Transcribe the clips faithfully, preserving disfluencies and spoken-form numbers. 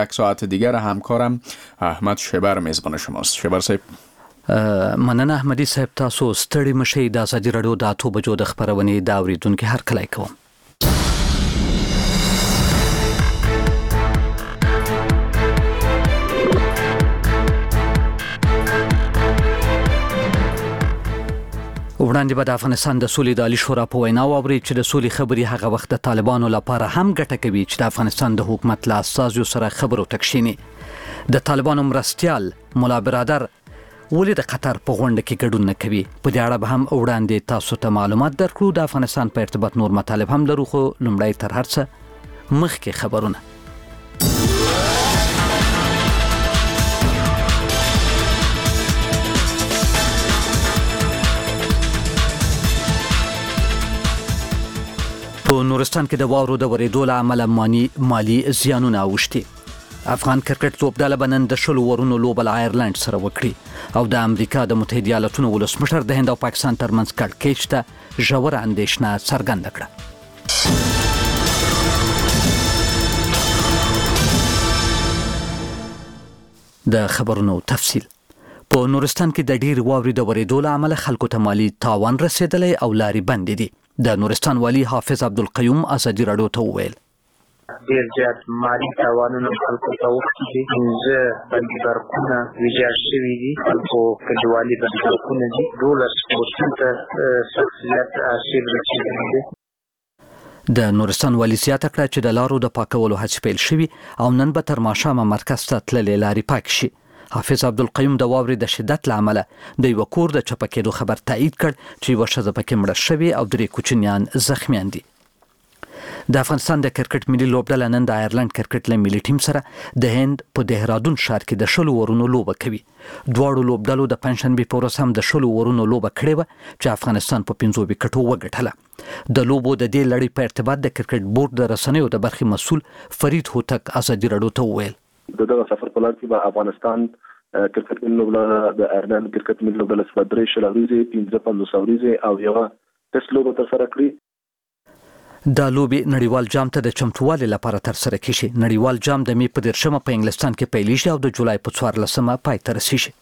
یک ساعت دیگر همکارم احمد شبر میزبان شماست. شبر صاحب مننه احمدی صاحب، تاسو ستړي مشي. د ازادي رادیو د اتو بجو د خبرونې دا اوریدونکو هر کله کوم. وړاندې به د افغانستان د سولې د عالی شورا په وینا واوري چې د سولې خبري هغه وخت د طالبانو لپاره هم ګټه کوي چې د افغانستان د حکومت له اساسو سره خبرو تکشینی. د طالبانو مرستيال مولا برادر ولې د قطر په غونډه کې ګډون نه کوي؟ په دې اړه به هم وړاندې تاسو ته معلومات درکړو. د افغانستان په ارتباط نور مطالب هم لرو، خو لومړی تر هر څه مخکې خبرونه. په نورستان کې د واورو د ورېدو له امله مالی مالی زیانونه اوښتي. افغان کرکټ لوبډله به نن د شلو ورونو لوبه له آیرلند سره وکړي او د امریکا د متحده ایالاتونو ولسمشر د هند او پاکستان ترمنځ کړکېچ ته ژوره اندېښنه څرګنده کړه. د خبرونو تفصیل. په نورستان کې د ډېر واورې د ورېدو له امله خلکو ته مالی تاوان رسېدلی او لارې بندې دي. د نورستان والی حافظ عبدالقیوم ازادي رادیو ته وویل ډیر زیات مالی تاوانونه خلکو ته وکړي دي. پنځه بندي برقونه ویجاړ شوي دي، خلکو کډوالي بندي برقونه دي. دولس پوستونو ته سخت زیات آسیب رسېدلی دی. د نورستان والی زیاته کړه چې د لارو د پاکولو هڅې پیل شوي او نن به تر ماښامه مرکز ته تللې لارې پاک شي. حافظ عبدالقیوم د واورې د شدت له امله د یو کور د چپه کېدو خبر تایید کړ چې یوه ښځه پکې مړه شوې او درې کوچنیان زخمیان دي. د افغانستان د کرکټ ملي لوبډله نن د آیرلند کرکټ له ملي ټیم سره د هند په دهرادون ښار کې د شلو ورونو لوبه کوي. دواړو لوبډلو د پنجشنبې په ورځ هم د شلو ورونو لوبه کړې وه چې افغانستان په پنځو وکټو وګټله. د لوبو د دې لړۍ په ارتباط د کرکټ بورډ د رسنیو د برخې مسؤل فرید هوتک ازادي رادیو ته وویل دغه سفر په لار کې به افغانستان کرکټ ملي لوبډله د آیرلند کرکټ ملي لوبډله سره درې شل ورځې پنځه پنځوس ورځې او یوه ټیسټ لوبه ترسره کړي. دا لوبې نړیوال جام ته د چمتووالي لپاره ترسره کیږي. نړیوال جام د مې په دیرشمه په انګلستان کې پیلیږي او د جولای په څوارلسمه پای ته رسیږي.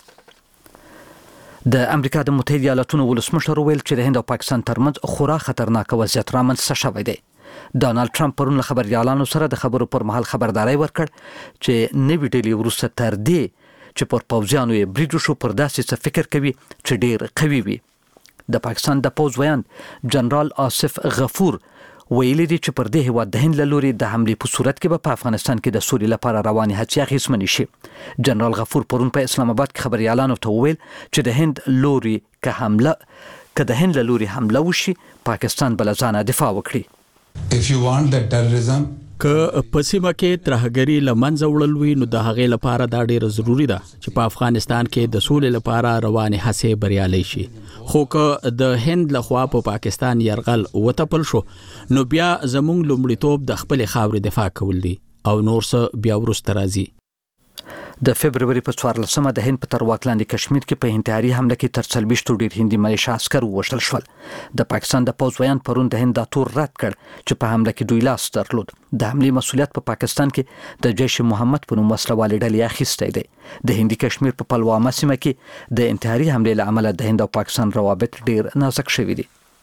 د امریکا د متحده ایالاتونو ولسمشر ویل چې د هند او پاکستان ترمنځ خورا خطرناک وضعیت رامنځته شوی دی. ډانالډ ټرمپ پرون له خبريالانو سره د خبرو پر مهال خبرداري ورکړ چې نوې ډلې وروسته تر دې چې پر پوځیانو یې برید وشو پر داسې څه فکر کوي چې ډېر قوي وي. د پاکستان د پوځ ویاند جنرال آصف غفور ویلي دي چې پر دې هیواد د هند له لوري د حملې په صورت کې به په افغانستان کې د سولې لپاره روانې هڅې اغېزمنې شي. جنرال غفور پرون په اسلام آباد کې خبريالانو ته وویل چې د هند لوري که حمله که د هند له لوري حمله وشي پاکستان به له ځانه دفاع وکړي. If you want that terrorism که په سیمه کې ترهګري لمنځه وړل وي نو د هغې لپاره دا ډېر ضروری ده چې په افغانستان کې د سولې لپاره روانې هڅې بریالۍ شي. خو که د هند لخوا په پا پاکستان یرغل وتپل شو نو بیا زموږ لومړیتوب د خپلې خاورې دفاع کول دي او نور څه بیا وروسته راځي. د فبرवरी په څوارلسمه د هند په تر واک لاندې کشمیر کې په انتحاري حمله کې تر څلوېښتو ډېر هندي ملیشه عسکر ووژل شول. د پاکستان د پوځ ویاند پرون د هند دا تور رد کړ چې په حمله کې دوی لاس درلود. د حملې مسؤلیت په پا پاکستان کې د جیش محمد په نوم وسلوالې ډلې اخیستی دی. د هندي کشمیر په پلوامه سیمه کې د انتحاري حملې له امله د هند او پاکستان روابط ډېر نازک شوي دي.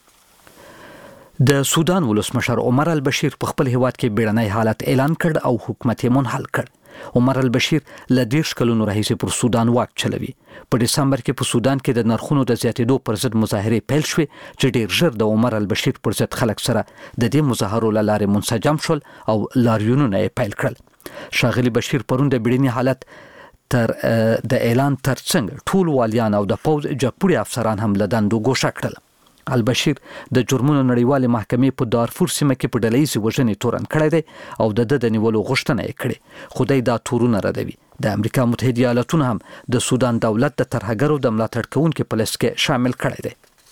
د سودان ولسمشر عمر البشیر په خپل هیواد کې بیړنی حالت اعلان کړ او حکومت یې منحل کړ. عمر البشیر له دېرش کلونو راهیسې پر سودان واک چلوي. په ډسمبر کې په سودان کې د نرخونو د زیاتېدو پر ضد مظاهرې پیل شوې چې ډېر ژر د عمر البشیر پر ضد خلک سره د دې مظاهرو له لارې منسجم شول او لاریونونه یې پیل کړل. ښاغلي بشیر پرون د بیړني حالت تر د اعلان ترڅنګ ټول والیان او د پوځ جګپوړي افسران هم له دندو ګوښه کړل. البشیر د جرمونو نړیوالې محکمې په دارفور سیمه کې په ډلهییزې وژنې تورن کړی دی او د ده د نیولو غوښتنه یې کړې، خو دی دا تورونه ردوي. د امریکا متحده ایالاتونو هم د سودان دولت د ترهګرو د ملاتړ کوونکي په لیست کې شامل کړی دی.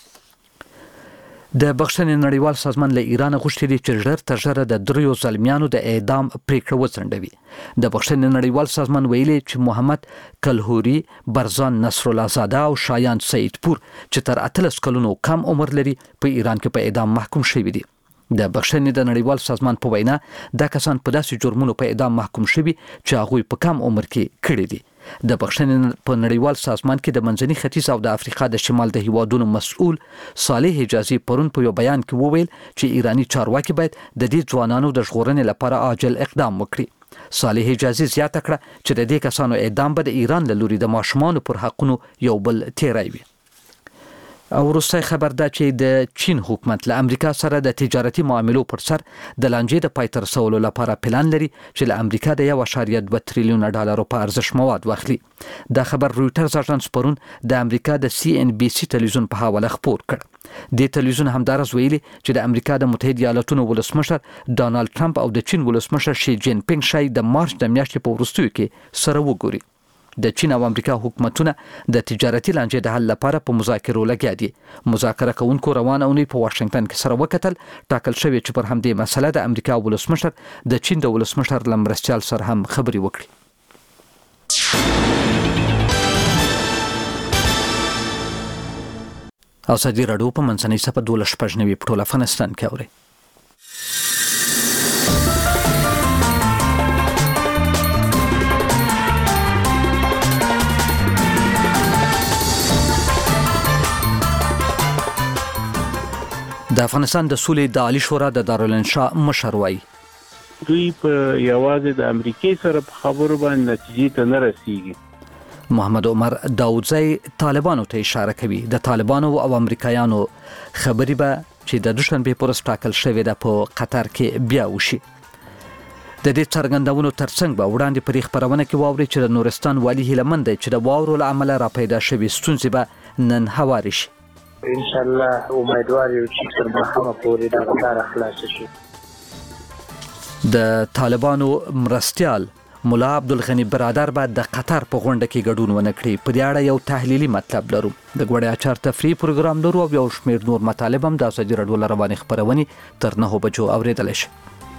د بخښنې نړیوال سازمان له ایران غوښتي دي چې ژر تر ژره د دریو ظلمیانو د اعدام پریکړه وځنډوي. د بخښنې نړیوال سازمان ویلي چې محمد کلهوري، برزان نصرالله زاده او شایان سعید پور چې تر اتلس کلونو کم عمر لري په ایران کې په اعدام محکوم شوي دي. د بخښنې د نړیوال سازمان په وینا دا کسان په داسې جرمونو په اعدام محکوم شوي چې هغوی په کم عمر کې کړي دي. د بخښنې په نړیوال سازمان کې د منځني ختیځ او د افریقا د شمال د هیوادونو مسؤل صالح حجازي پرون په یو بیان کې وویل چې ایرانی چارواکي باید د دې ځوانانو د ژغورنې لپاره عاجل اقدام وکړي. صالح حجازي زیاته کړه چې د دې کسانو اعدام به د ایران له لوري د ماشومانو پر حقونو یو بل تیری وي. او وروستی خبر دا چې د چین حکومت له امریکا سره د تجارتي معاملو پر سر د لانجې د پای ته رسولو لپاره پلان لري چې له امریکا د یو اعشاریه دوه تریلیونه ډالرو په ارزښت مواد واخلي. دا خبر رویټرز اژانس پرون د امریکا د سی ان بي سي تلویزیون په حواله خپور کړ. د تلویزیون همدارس ویلي چې د امریکا د متحده ایالاتونو ولسمشر ډانالډ ټرمپ او د چین ولسمشر شي جین پینګ شای د مارچ د میاشتې په وروستیو کې سره وګوري. د چین او امریکا حکومتونه د تجارتي لانجې د حل لپاره په مذاکرو لګیا دي. مذاکره کوونکو روانه اونۍ په واشنگټن کې سره وکتل. ټاکل شوی چې پر همدې مسله د امریکا ولسمشر د چین د ولسمشر لمرستیال سره هم خبري وکړي. او سعودي راډیو په منځنۍ صفه دولس شپږ نوي په ټول افغانستان کې اوري. د افغانستان د سولې د عالی شورا د دارالانشاء مشر وایي دوی په یوازې د امریکای سره په خبرو باندې نتیجې ته نه رسیږي. محمد عمر داودزی طالبانو ته اشاره کوي د طالبانو او امریکایانو خبرې به چې د دوشنبه پر ورځ ټاکل شوې ده په قطر کې بیا وشي. د دې څرګندونو ترڅنګ به وړاندې پر خبرونه کې واوري چې د نورستان والی هیلمند چې د واورو له امله را پیدا شوې ستونزې به نن هواري شي. ان شاء الله امیدوار یو چې تر مخه پورې دا کار خلاص شي. د طالبانو مرستيال مولا عبدالغنی برادر به د قطر په غونډه کې ګډون ونه کړي. په دې اړه یو تحلیلي مطلب لرو. د غوړې اچار تفریح پروګرام لرو او یو شمېر نور مطالب هم د ازادي راډیو رواني خبرونه تر نه بجو اوریدل شي.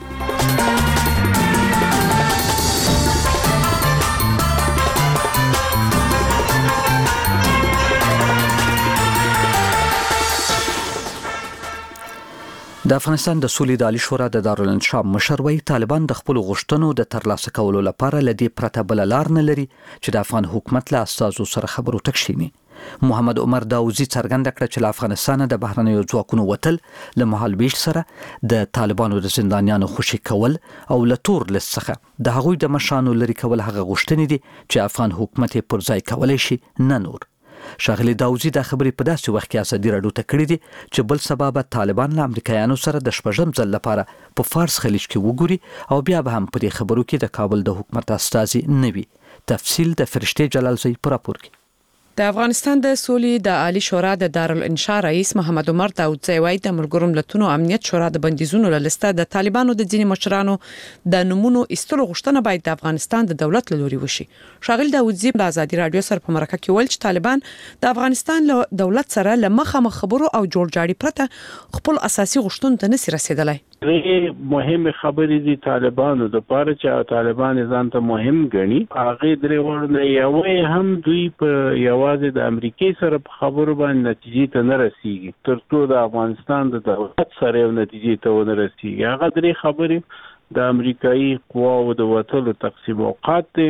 د افغانستان د سولې د عالی شورا د دارالانشاء مشر وایي طالبان د خپل غوښتنو د ترلاسه کولو لپاره لدی پرته بل لار نه لري چې د افغان حکومت له استازو سره خبرو تکشینی. محمد عمر داوزی څرګنده کړه چې له افغانستان د بهرنیو ځواکونو وتل له مهالویش سره د طالبانو د زندانیانو خوشي کول او له تور لست څخه د هغوی د مشانو لري کول هغه غوښتنې دي چې افغان حکومت پر ځای کولای شي نه نور. شاغلی داوزی د خبرې په داسې وخت کې ازادي راډیو ته کړې دي چې بل سبب طالبان له امریکایانو سره د شپږم ځل لپاره په فارس خلیج کې وګوري او بیا به هم په دې خبرو کې د کابل د حکومت استازي نه وي. تفصیل د فرشته جلالزی پر راپور کې. د افغانستان د سولې د عالی شورا د دارالانشاء رئیس محمد عمر داودزی وایي د ملګرو ملتونو امنیت شورا د بندیزونو له لسته د طالبانو د ځینې مشرانو د نمونو ایستلو غوښتنه باید د افغانستان د دولت له لوري وشي. شاغل داودزی د ازادي راډیو سره په مرکه کې ویل چې طالبان د افغانستان له دولت سره له مخامخ خبرو او جوړجاړي پرته خپل اساسي غوښتنو ته نشي رسیدلای. مهمه خبرې دي طالبانو د پاره چې طالبان ځان ته مهم ګڼي. هغه درې ورنه یو هم دوی په یوازې د امریکای سره په خبرو باندې نتیجې ته نه رسیږي ترڅو د افغانستان د دولت سره یو نتیجې ته ونه رسیږي. هغه درې خبرې د امریکایي قواو د وټلو تقسیم اوقات دي،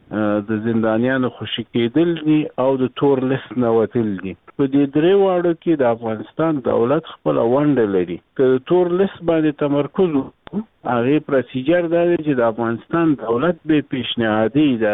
د زندانیانو خوشي کېدل دي او د تور لیست نه وتل دي. په دې درې واړو کې د افغانستان دولت خپل ونډه لري. که تور لیست باندې تمرکز هغه پروسیجر دا دی چې د افغانستان دولت به پیشنهادي د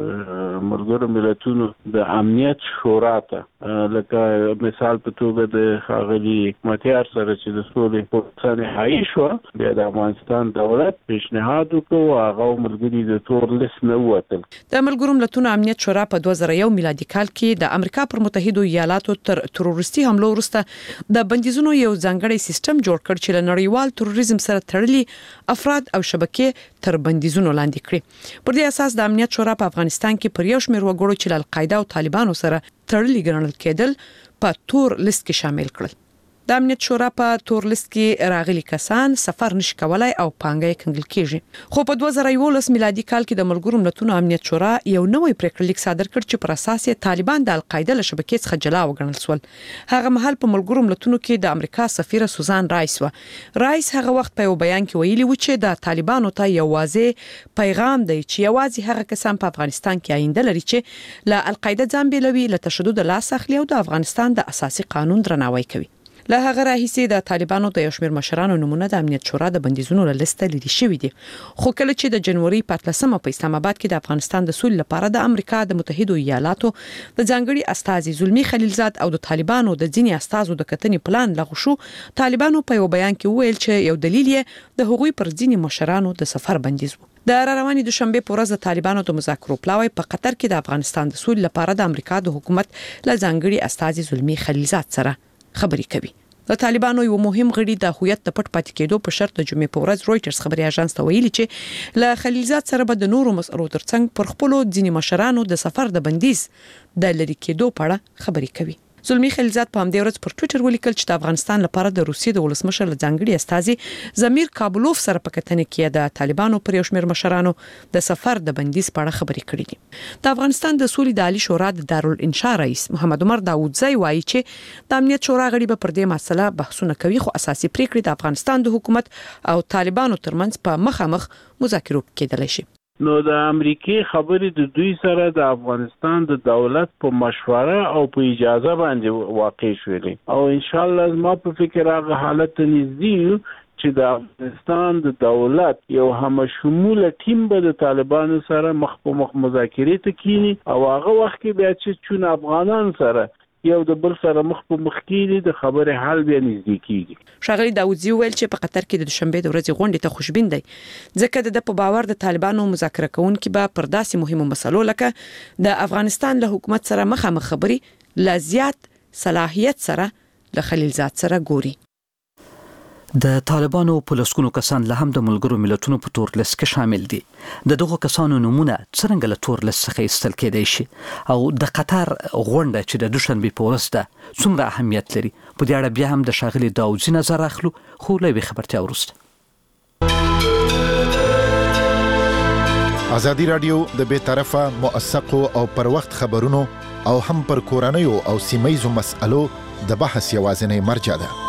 ملګرو ملتونو د امنیت شورا ته لکه مثال په توګه د ښاغلي حکمتیار سره چې د سولې په نهایي شو بیا د افغانستان دولت پیشنهاد وکړ هغه ملګري د تور لیست نه ووتل. د ملګرو ملتونو امنیت شورا په دوه زره یو میلادي کال کې د امریکا پر متحده ایالاتو تر تروریستي حملو وروسته د بندیزونو یو ځانګړی سیستم جوړ کړ چې له نړیوال تروریزم سره تړلي افراد او شبکې تر بندیزونو لاندې کړي. پر دې اساس د امنیت شورا په افغانستان کې پر یو شمېر وګړو چې له القاعده او طالبانو سره تړلي ګڼل کېدل په تور لیست کې شامل کړل. د امنیت شورا په تور لیست کې راغلي کسان سفر نشي کولای او پانګه کنګل کیږي. خو په دوه زره یولس میلادي کال کې د ملګرو ملتونو امنیت شورا یو نوې پریکړه لیک صادر کړ چې پر اساس یې طالبان د القاعده له شبکې څخه جلا وګڼل شول. هغه مهال په ملګرو ملتونو کې د امریکا سفیر سوزان رایس و. رایس هغه وخت په یو بیان کې ویلي و چې د طالبانو ته یو واضح پیغام دی چې یوازې هغه کسان په افغانستان کې آینده لري چې له القاعده ځان بیلوي، له تشدد لاس اخلي او د افغانستان د اساسي قانون درناوی کوي. له هغه راهیسې د طالبانو د یو شمېر مشرانو نمونه د امنیت شورا د بندیزونو له لیسته لري شوی دي. خو کله چې د جنوري په اتلسمه په اسلام آباد کې د افغانستان د سولې لپاره د امریکا د متحده ایالاتو د ځانګړي استازي زلمی خلیلزاد او د طالبانو د ځینی استازو د کتنې پلان لغوه شو، طالبانو په یو بیان کې ویل چې یو دلیل یې د هغوی پر ځینی مشرانو د سفر بندیز و. د رواني دوشنبه په ورځ د طالبانو د مذاکرو پلاوی په قطر کې د افغانستان د سولې لپاره د امریکا د حکومت له ځانګړي استازي زلمی خلیلزاد سره خبرې کوي. د طالبانو یو مهم غړي د هویت د پټ پاتې کېدو په شرط د جمعې په ورځ رويټرز خبري اژانس ته ویلي چې له خلیلزاد سره به د نورو مسئلو ترڅنګ پر خپل ځینی مشرانو د سفر د بندیز د لری کېدو په اړه خبرې کوي. زلمی خلیلزاد په همدې ورځ پر ټوئیټر ولیکل چې د افغانستان لپاره د روسیې د ولسمشر ځانګړي استازي زمیر کابلوف سره په کتنه کې د طالبانو پر یو شمېر مشرانو د سفر د بندیز په اړه خبرې کړې دي. د افغانستان د سولې د عالی شورا د دارالانشا رئیس محمد عمر داوودزی وایي چې د امنیت شورا غړي به پر دې مسله بحثونه کوي، خو اساسي پریکړې د افغانستان د حکومت او طالبانو ترمنځ په مخامخ مذاکرو کېدلی شي. نو د امریکای خبرې د دوی سره د افغانستان د دولت په مشوره او په اجازه باندې واقع شوې او ان شاء الله ما په فکر هغه حالت نږدې چې د افغانستان د دولت یو همشموله ټیم به د طالبانو سره مخ په مخ مذاکرې ته کینی او هغه وخت کې بیا چې چون افغانان سره یو د بل سره مخ په مخ کېږي د خبره حل بیا نږدې کېږي. ښاغلي داوودزی ویل چې په قطر کې د دوشنبه د ورځې غونډې ته خوشبین دی ځکه د په باور د طالبانو مذاکره کوونکي به پر داسې مهمو مسلو لکه د افغانستان له حکومت سره مخامخ خبري لا زیات صلاحیت سره له خلیلزاد سره ګوري. د طالبانو په لسګونو کسان له هم د ملګرو ملتونو په تور لیست کې شامل دي. د دغو کسانو نمونه څنګه له تور لیست څخه ایستل کېدای شي او د قطر غونډه چې د دوشنبه په ورځ ده څومره اهمیت لري؟ په دې اړه بیا هم د ښاغلي داوودزي نظر اخلو، خو له یوې خبرتیا وروسته. ازادي رادیو د بې طرفه موثقو او پر وخت خبرونو او هم پر کورنیو او سیمایي مسألو د بحث یوازینی مرجع ده.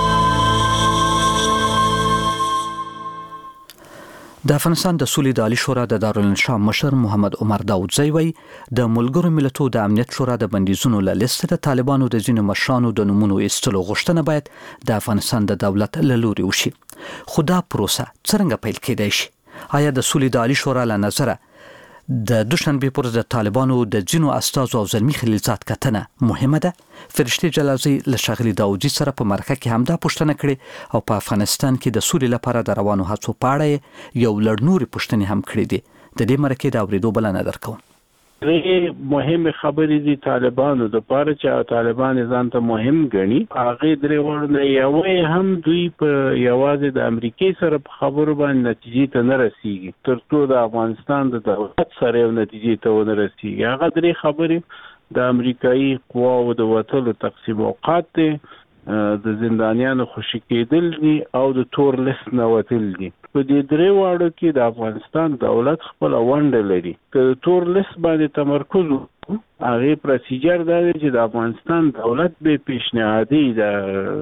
د افغانستان د سولې د عالی شورا د دارالانشا مشر محمد عمر داوودزی وایي د ملګرو ملتونو د امنیت شورا د بندیزونو له لیست د طالبانو د ځینو مشرانو د نومونو ایستلو غوښتنه باید د افغانستان د دولت له لوري وشي. خو دا پروسه څنګه پیل کېدای شي؟ آیا د سولې د عالی شورا له نظره د دوشنبه پر د طالبانو د ځینو استازو او زلمی خلیلزاد کتنه مهمه ده؟ فرشتي جلالزی له ښاغلي داوودزي سره په مرکه کې هم دا پوښتنه کړې او په افغانستان کې د سولې لپاره د روانو هڅو په اړه یو لړ نورې پوښتنې هم کړې دي. د دې مرکې د اورېدو بلنه درکوم. درې مهمه خبرې دي طالبانو د پاره چې طالبان ځان ته مهم ګڼي. هغه درې ورنه یو هم دوی په یوازې د امریکای سره په خبرو باندې نتیجې ته نه رسیږي ترڅو د افغانستان د دولت سره یو نتیجې ته ونه رسیږي. هغه درې خبرې د امریکایي قواو د وټلو تقسیم اوقات دي، د زندانیانو خوشی کېدل دي او د تور لیست نه وتل دي. په دې درې واړو کې د افغانستان دولت خپل ونډه لري. که تور لیست باندې تمرکز هغه پروسیجر دا دی چې د افغانستان دولت به پیشنهادي د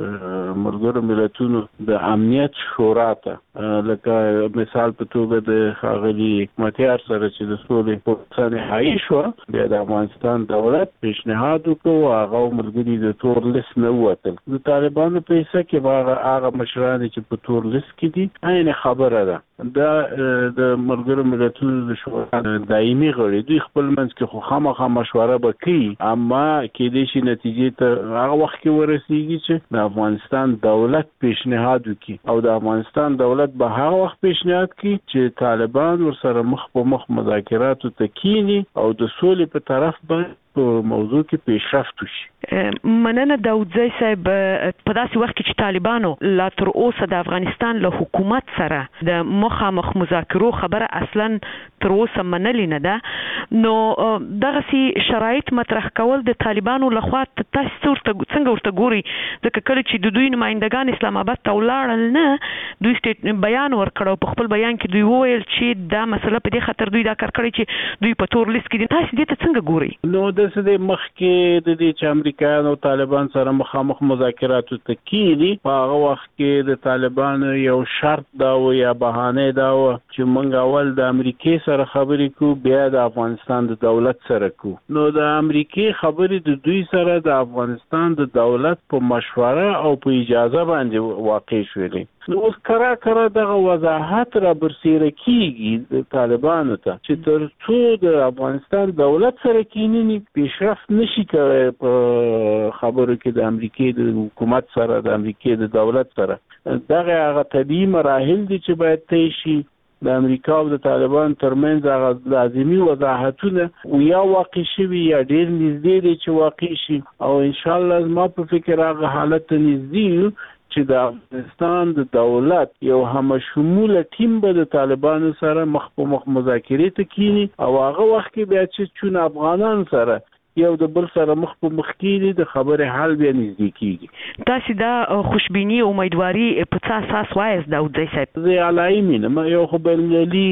ملګرو ملتونو د امنیت شورا ته لکه مثال په توګه د ښاغلي حکمتیار سره چې د سولې په نهایي شو بیا د افغانستان دولت پیشنهاد وکړ هغه ملګري د تور لیست نه وتل. د طالبانو په حصہ کې هغه مشران چې په تور لیست کې دي عین خبره ده. دا د ملګرو ملتونو د شورا دایمي غړي دوی خپل منځ کې خو خامخا مشوره وکړي، اما کې دې شي نتیجې ته هغه وخت کې ورسیږي چې د افغانستان دولت پیشنهاد وکړي او د افغانستان دولت به هغه وخت پیشنهاد کړي چې طالبان ورسره مخ په مخ مذاکراتو ته کینی او د سولې په طرف باندې په موضوع کې پیشرفت وشي. مننه داوودزی صاحب. په داسې وخت کې چې طالبانو لا تر اوسه د افغانستان له حکومت سره د مخامخ مذاکرو خبره اصلا تر اوسه منلې نه ده، نو دغه سي شرایط مطرح کول د طالبانو لخوا تاسو څنګه ورته ګوري ځکه کله چې د دوی نمائندگان اسلام آباد ته ولاړل نه دوی سټیټ بیان ورکړو په خپل بیان کې دوی وویل چې دا مسله په دې خاطر دوی دا کار کړی چې دوی په تور لیست کې دي تاسو دې ته څنګه ګوري؟ نو د څه مخ کې د دې چې امریکایانو طالبان سره مخامخ مذاکرات تکېدي په هغه وخت کې د طالبانو یو شرط دا و یا بهانه دا و چې موږ اول د امریکای سره خبرې کو بیا د افغانستان د دولت سره کو. نو د امریکای خبرې د دوی سره د افغانستان د دولت په مشوره او په اجازه باندې واقع شوې. نو اوس کرا کرا دغه وضاحت را برسیره کیږي د طالبانو ته چې تر څو د افغانستان دولت سره کینی پیشرفت نشي کوي په خبرو کې د امریکای د حکومت سره د امریکای د دولت سره. دغه هغه طبيعي مراحل دي چې باید طی شي. د امریکا او د طالبان ترمنځ هغه لازمي وضاحتونه یا واقع شوي یا ډېر نږدې دي چې واقع شي او ان شاء الله زما په فکر هغه حالت ته نږدې چې د افغانستان د دولت یو همشموله ټیم به د طالبانو سره مخ په مخ مذاکرې ته کینی او هغه وخت کې بیا چې چون افغانان سره یو د بل سره مخ په مخ کېږي د خبرې حل بیا نږدې کېږي. تاسو دا خوشبیني او امیدواري په څه اساس وایاست داود صاحب؟ زه علایي مینه یو خو بلملي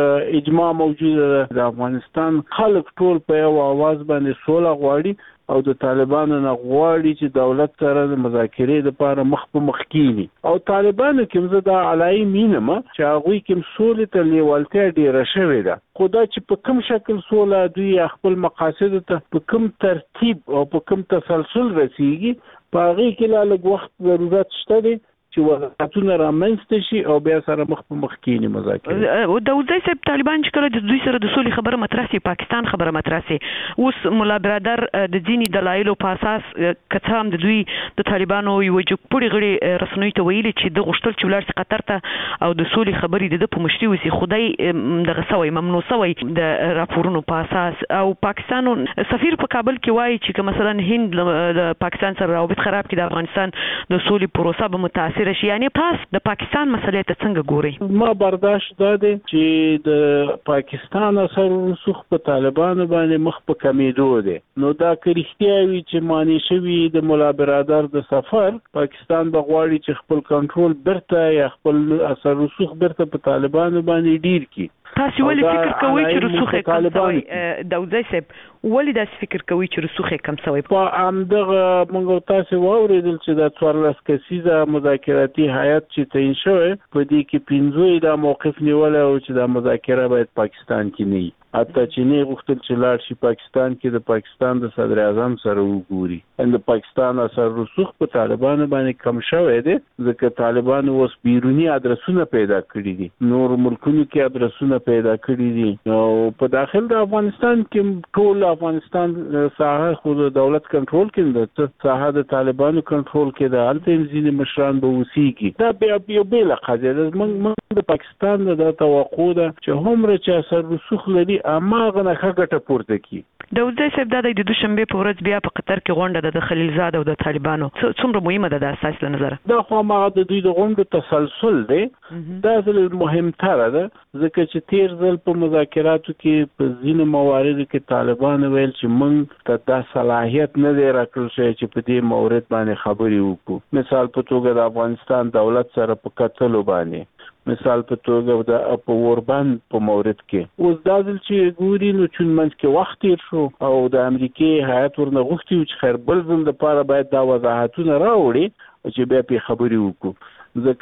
اجماع موجوده ده د افغانستان خلک ټول په یو आवाज باندې سوله غواړي او د طالبانو نه غواړي چې دولت سره د مذاکرې لپاره مخ په مخ کېږي او طالبانو کوم زه دا علایي مینه چې هغوی کوم سولې ته لیوالتیا ډېره شوې ده خو دا چې په کوم شکل سوله دوی خپل مقاصد ته په کوم ترتیب او په کوم تسلسل رسیږي په هغې کې لا لږ وخت ضرورت شته دی چې وضاحتونه رامنځته شي او بیا سره مخ په مخ کېني مذاکرې. داود صاحب طالبان چې کله د دوی سره د سولې خبره مطرح سي پاکستان خبره مطرح سي اوس مولا برادر د ځینې دلایلو په اساس که څه هم د دوی د طالبانو یو جګپوړي غړي رسنیو ته ویلي چې د غوښتل چې ولاړ سي قطر ته او د سولې خبرې د په مشتي وسی خدای دغه سوی ممنوع سوی د راپورونو په اساس او پاکستان سفیر په کابل کې وایي چې مثلا هند د پاکستان سره روابط خراب کړي د افغانستان د سولې پروسه به متاثر شي. یعنی تاسو د پاکستان مسلې ته څنګه ګورئ؟ ما برداشت دا دی چې د پاکستان اثر رسوخ په طالبانو باندې مخ په کمیدو دی. نو دا که رښتیا وي چې معنی شوي د مولا برادر د سفر پاکستان به غواړي چې خپل کنټرول برته یا خپل اثر رسوخ برته په طالبانو باندې ډیر کړي. تاسو ولې فکر کوئ چې رسوخ کم شوی؟ داود صاحب ولې داسې فکر کوئ چې رسوخ کم شوی؟ په همدغه موږ تاسو واورېدل چې د څوارلس کسیزه مذاکراتي هیئت چې تعیین شوی په دې کې پنځه دا موقف نیولی او چې دا مذاکره باید پاکستان کې نه وي. حتی چینی غوښتل چې لاړ شي پاکستان کې د پاکستان د صدر اعظم سره وګوري. ان د پاکستان اثر رسوخ په طالبانو باندې کم شوی دی ځکه طالبانو اوس بیرونی ادرسونه پیدا کړي دي نور ملکونو کې ادرسونه پیدا کړي دي او په داخل د افغانستان کې ټول افغانستان ساحه خو د دولت کنټرول کې ده ساحه د طالبانو کنټرول کې ده هلته ځینې مشران به اوسېږي. دا بیا یو بېله قضیه ده. موږ د پاکستان د توقع ده چې هومره چې اثر رسوخ لري اما غنه ښه پورته کی. داود صاحب دا د دوشنبه په ورځ بیا په قطر کې غونډه د خلیلزاد او د طالبانو څومره مهمه ده د اساس له نظر؟ دا خو ما د دوی د غونډو تسلسل دی دا ځل مهمتره ده ځکه چې تیر ځل په مذاکراتو کې په ځینو مواردو کې طالبان ویل چې موږ ته دا صلاحیت نه دی راکړل شوی چې په دې مورد باندې خبرې وکړو. مثال په توګه د افغانستان دولت سره په کتلو باندې مثال په توګه د په اوربند په مورد کې اوس دا ځل چې ګوري نو چون منځ کې وخت تیر شو او د امریکای هیئت ورنه غوښتي چې خیر بل ځل لپاره باید دا وضاحتونه راوړي چې بیا په خبرې وکړو.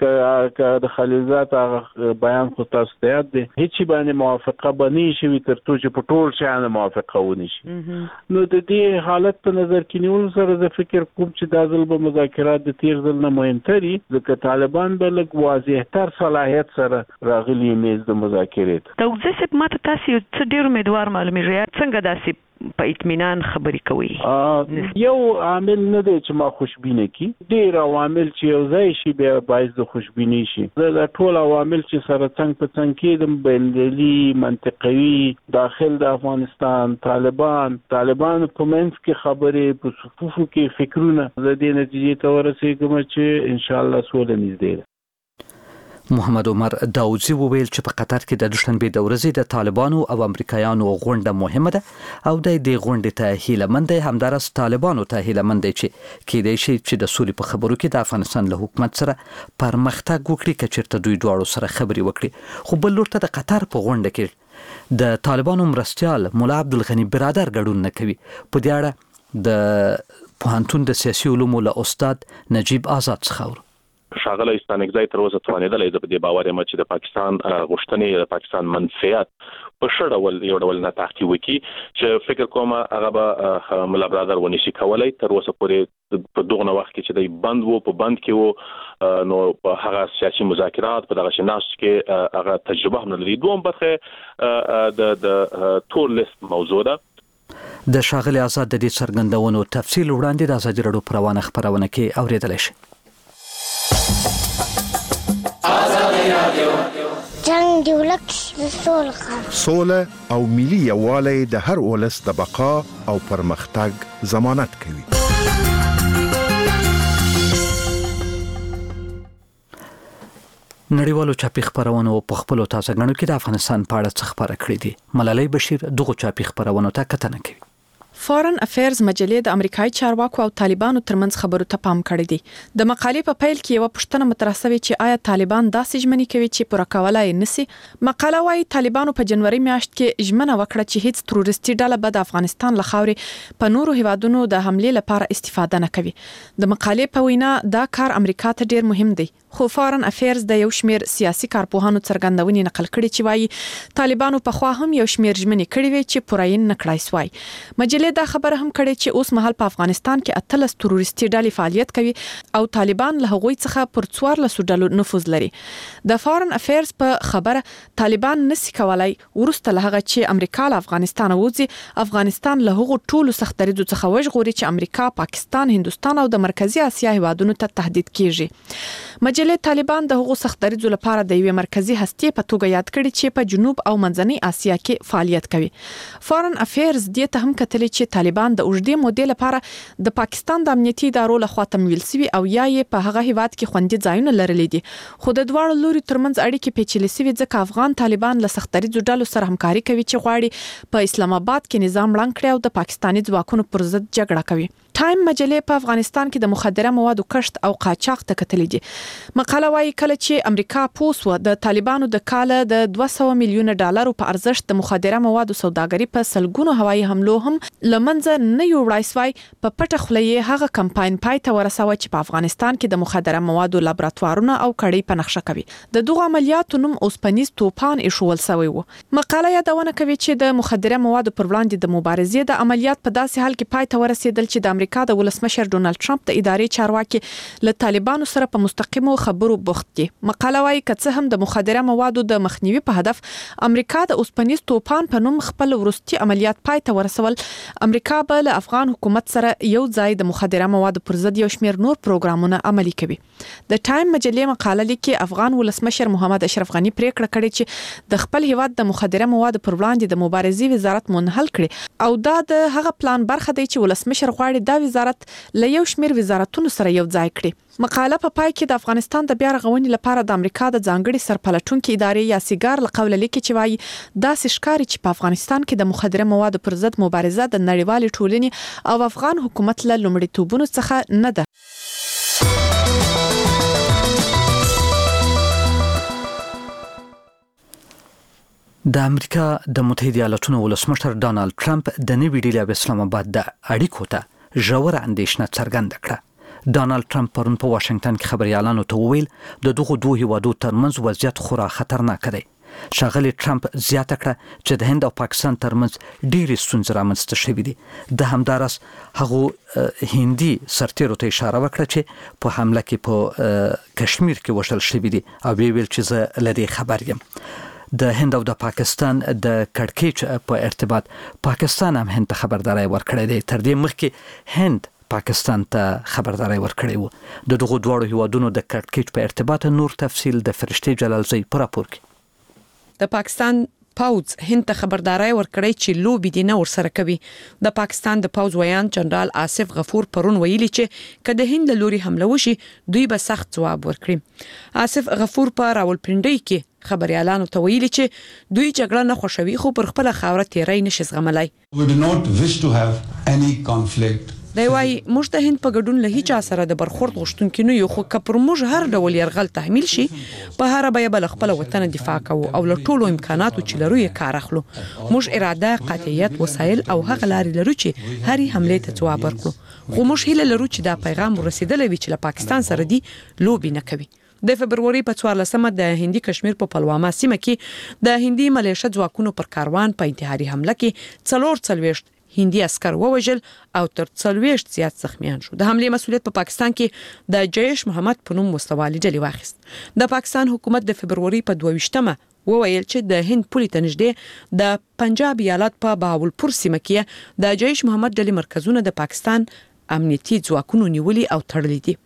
ځکه د خلیلزاد بیان خو تاسو ته یاد دی هیڅ باندې موافقه بنې شوي تر څو چې په ټول شیان موافقه ونی شي. نو د دې حالت په نظر کې نیول سره زه فکر کوم چې دا ځل به مذاکرات د تیر ځل نه مهمتري ځکه طالبان به لږ واضحتر صلاحیت سره راغلي میز د مذاکرات. داود صاحب ماته تاسو څه ډیر امیدوار معلومیږي څنګه داسې په اطمینان خبرې کوي؟ یو عامل نه دی چې ما خوشبینه کی ډیر عوامل چې یو ځای شي بیا باعث د خوشبینی شي. دا ټول عوامل چې سره څنګ په څنګ کېدم بین‌المللي منطقوي داخل د افغانستان طالبان طالبان په منځ کې خبرې په صفوفو کې فکرونه د دې نتیجې ته ورسېږم چې ان شاء الله سوله نږدې ده. محمد عمر داوودزی وویل چې په قطر کې د دوشنبه د ورځې د طالبانو او امریکایانو غونډه مهمه ده او د دې غونډې ته هیلمند همدارس طالبانو ته هیلمند چې کېدای شي چې د سولې په خبرو کې د افغانستان له حکومت سره پرمختګ وکړي که چېرته دوی دواړو سره خبرې وکړي. خو بل لور ته د قطر په غونډه کې د طالبانو مرستیال مولا عبدالغنی برادر ګډون نه کوي. په دې اړه د پوهنتون د سیاسي علومو له استاد نجیب آزاد څخه شاغله استانګزای تر اوسه توانېدلې د دې باور یم چې د پاکستان غوښتنې د پاکستان منفعت په شړ ډول یو ډول نه تحقیق وکي چې فکر کوم هغه به مولا برادر ونشي کولای تر اوسه پورې په دغه وخت کې چې د بند وو په بند کې وو نو په هغه سیاسي مذاکرات په دغه شناس کې هغه تجربه هم لري. دوم برخه د د تور لیست موضوع ده. د شاغله آزاد د دې څرګندونو تفصیل وړاندې د ازادي رادیو پروانه خبرونه کې اوریدل شي. جنگ دی ولک سوله سوله او ملي یووالی د هر ولس د بقا او پرمختګ ضمانت کوي. نړیوالو چاپی خبرونو په خپل تازه غنو کې د افغانستان په اړه څه خبره کړې دي. ملالۍ بشیر دغه چاپی خبرونو ته کتنه کوي. فارن افیرز مجلې د امریکایي چارواکو او طالبانو ترمنځ خبرو ته پام کړی دی. د مقالې په پیل کې یو پوښتنه مطرح شوې چې آیا طالبان داسې ژمنې کوي چې پوره کولای نشي. مقاله وايي طالبانو په جنوري میاشت کې ژمنه وکړه چې هیڅ تروریستي ډله به د افغانستان له خاورې په نورو هیوادونو د حمله لپاره استفاده نه کوي. د مقالې په وینا دا کار امریکا ته ډیر مهم دی. خو فارن افیرز د یو شمیر سیاسي کارپوهانو څرګندونې نقل کړي چې وايي طالبانو په خوا هم یو شمیر ژمنې کړې وي چې پوره یې نه کړای سوی. مجلې دا خبره هم کړې چې اوس مهال په افغانستان کې اتلس تروریستي ډلې فعالیت کوي او طالبان له هغوی څخه پر څوارلسو ډلو نفوذ لري. د فارن افیرز په خبره طالبان نسي کولای ورسته له هغه چې امریکا له افغانستان وځي افغانستان له هغو ټولو سخت دریځو څخه وژغوري چې امریکا، پاکستان، هندستان او د مرکزی اسیا هیوادونو ته تهدید کیږي. مجلې طالبان د هغو سخت دریځو لپاره د یوې مرکزی هستې په توګه یاد کړي چې په جنوب او منځنۍ اسیا کې فعالیت کوي. فارن افیرز دې ته هم کتلي چې طالبان د اوږدې مودې لپاره د پاکستان د امنیتي ادارو لخوا تمویل شوي او یا یې په هغه هیواد کې خوندي ځایونه لرلي دي. خو د دواړو لوري ترمنځ اړیکې پیچلې شوي ځکه افغان طالبان له سخت دریځو ډلو سره همکاري کوي چې غواړي په اسلام آباد کې نظام ړنګ کړي او د پاکستاني ځواکونو پر ضد جګړه کوي. ټایم مجلې په افغانستان کې د مخدره موادو کشت او قاچاق ته کتلې دي. مقاله وايي کله چې امریکا پوسو د طالبانو د کال د دوه سوه میلیونه ډالرو په ارزښت د مخدره موادو سوداګري په سلګونو هوایي حملو هم لمنځه نه یوړای سوی په پټه خوله یې هغه کمپاین پای ته ورسوه چې په افغانستان کې د مخدره موادو لابراتوارونه او کړۍ په نقشه کوي. د دغو عملیاتو نوم اوسپنیز توپان ایښول سوی و. مقاله یادونه کوي چې د مخدره موادو پر وړاندې د مبارزې د عملیات په داسې حال کې پای ته ورسېدل چې د امریکا د ولسمشر ډونالد ټرمپ د ادارې چارواکي له طالبانو سره په مستقیمو خبرو بوخت دي. مقاله وايي که څه هم د مخدره موادو د مخنیوي په هدف امریکا د اوسپنیز توپان په نوم خپل وروستي عملیات پای ته ورسول، امریکا به له افغان حکومت سره یو ځای د مخدره موادو پر ضد یو شمیر نور پروګرامونه عملي کوي. د ټایم مجلې مقاله لیکي افغان ولسمشر محمد اشرف غنی پریکړه کړې چې د خپل هیواد د مخدره موادو پر وړاندې د مبارزې وزارت منحل کړي او دا د هغه پلان برخه دی چې ولسمشر غواړي دا وزارت له یو شمیر وزارتونو سره یو ځای کړي. مقاله په پای کې د افغانستان د بیا رغونې لپاره د امریکا د ځانګړي سرپلټونکو ادارې یا سیګار له قوله لیکي چې وايي داسې ښکاري چې په افغانستان کې د مخدره موادو پر ضد مبارزه د نړیوالې ټولنې او افغان حکومت له لومړیتوبونو څخه نه ده. د امریکا د متحده ایالاتونو ولسمشر ډانلډ ټرمپ د نوې ډیلي او اسلام آباد د اړیکو ته ژوره اندېښنه څرګنده کړه. ډانلډ ټرمپ پرون په واشنگټن کې خبريالانو ته وویل د دغو دوه هیوادو ترمنځ وضعیت خورا خطرناک دی. ښاغلي ټرمپ زیاته کړه چې د هند او پاکستان ترمنځ ډېرې ستونزې رامنځته شوې دي. د همداراز هغو هندي سرتیرو ته اشاره وکړه چې په حمله کې په کشمیر کې وژل شوي دي او ویل چې زه له دې خبر یم. د هند او د پاکستان د کړکېچ په ارتباط پاکستان هم هند ته خبرداري ورکړې ده. تر دې مخکې هند پاکستان ته خبرداري ورکړې و. د دغو دواړو هیوادونو د کړکېچ په ارتباط نور تفصیل د فرشتي جلالزی په راپور کې. د پاکستان پوز هند ته خبرداري ورکړی چې لوبي دي نه ورسره کوي. د پاکستان د پوز ویان جنرال آصف غفور پرون ویلي چې کله هند له لوري حمله وشي دوی به سخت جواب ورکړي. آصف غفور په راولپنډي کې خبريالانو ته ویلي چې دوی جګړه نه خوښوي خو پر خپل خاوره تیری نشي زغملای. We do not wish to have any conflict. دی وايي موږ د هند په ګډون له هیڅ سره د برخورد غوښتونکو نه یو خو کپر موږ هر ډول يرغل تحمیل شي په هر به بل خپل وطن دفاع کوو او له ټولو امکاناتو چې لرو یې کار اخلو. موږ اراده قاطعیت وسایل او هغه لارې لرو چې هرې حمله ته جواب ورکړو خو موږ هیله لرو چې دا پیغام ورسېدلی وي چې له پاکستان سره دی لوبي نه کوي. د فبرवरी په څوارلسمه د هندي کشمیر په پلواما سیمه کې د هندي ملیشه ځواکونو پر کاروان په انتحاري حمله کې څلور څلويشت هندي عسكر ووجل او تر څلويشت زیات زخمیان شو. د حمله مسؤلیت په پاکستان کې د جیش محمد په نوم مستوالي ډلې واخیست. د پاکستان حکومت د فبرवरी په دوه وویل چې د هند پولي ته نږدې د پنجاب ایالت په بهاولپور سیمه کې د جیش محمد ډلې مرکزونه د پاکستان امنیتي ځواکونو نیولي او تړلي دي.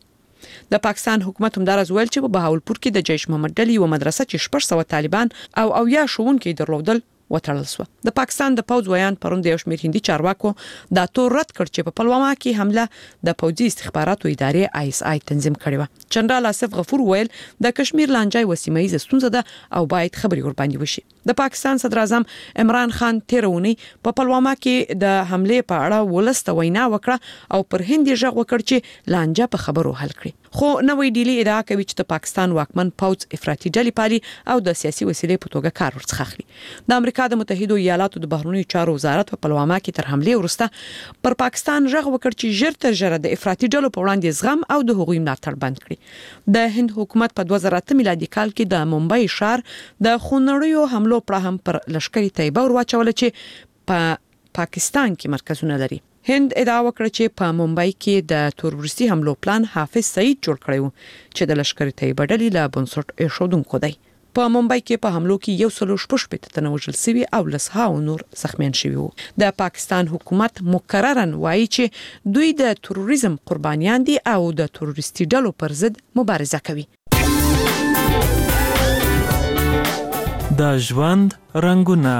د پاکستان حکومت هم دراز ویل چې په بهاولپور کې د جیش محمد ډلې یو مدرسه چې شپږ سوه طالبان او اویا ښوونکي درلودل وتړل شو. د پاکستان د پوز ویان پرون د یو شمېر هندي چارواکو دا تور رد کړ چې په پلواما کې حمله د پوځي استخباراتو ادارې آی اس آی تنظیم کړې و. جنرال آصف غفور ویل د کشمیر لانجای وسیمه ییز ستونزه ده او باید خبري ور باندې وشي. د پاکستان صدر اعظم عمران خان تیرونی په پلواما کې د حمله په اړه ولسته وینا وکړه او پر هند یې ژغ وکړ چې لانجه په خبرو حل کړي. خو نوې ډیلی ادعا کوي چې د پاکستان واکمن پوز افراطي ډلې پالي او د سیاسي وسیلې په توګه کار ورڅخه اخلي. د امریکا د متحده ایالاتو د بهرنیو چارو وزارت په پلواما کې تر حمله وروسته پر پاکستان ژغ وکړ چې ژر تر ژره د افراطي ډلو په وړاندې زغم او د هغوی ملاتړ بند کړي. د هند حکومت په دوه زره اته میلادي کال کې د ممبئی ښار د خونړیو حملو پر هم پر لشکري طیبه ور واچول چې په پا پاکستان کې مرکزونه لري. هند ادعا وکړه چې په ممبئی کې د تروریستي حملو پلان حافظ سعید جوړ کړی و چې د لشکري طیبه ډلې له بنسټ ایښودونکو دی. په ممبئی کې په حملو کې یو سلو شپږ تنه وژل شوي او لسها او نور زخمیان شوي وو. د پاکستان حکومت مکررا وایي چې دوی د تروریزم قربانیان دي او د تروریستي ډلو پر ضد مبارزه کوي. د ژوند رنگونه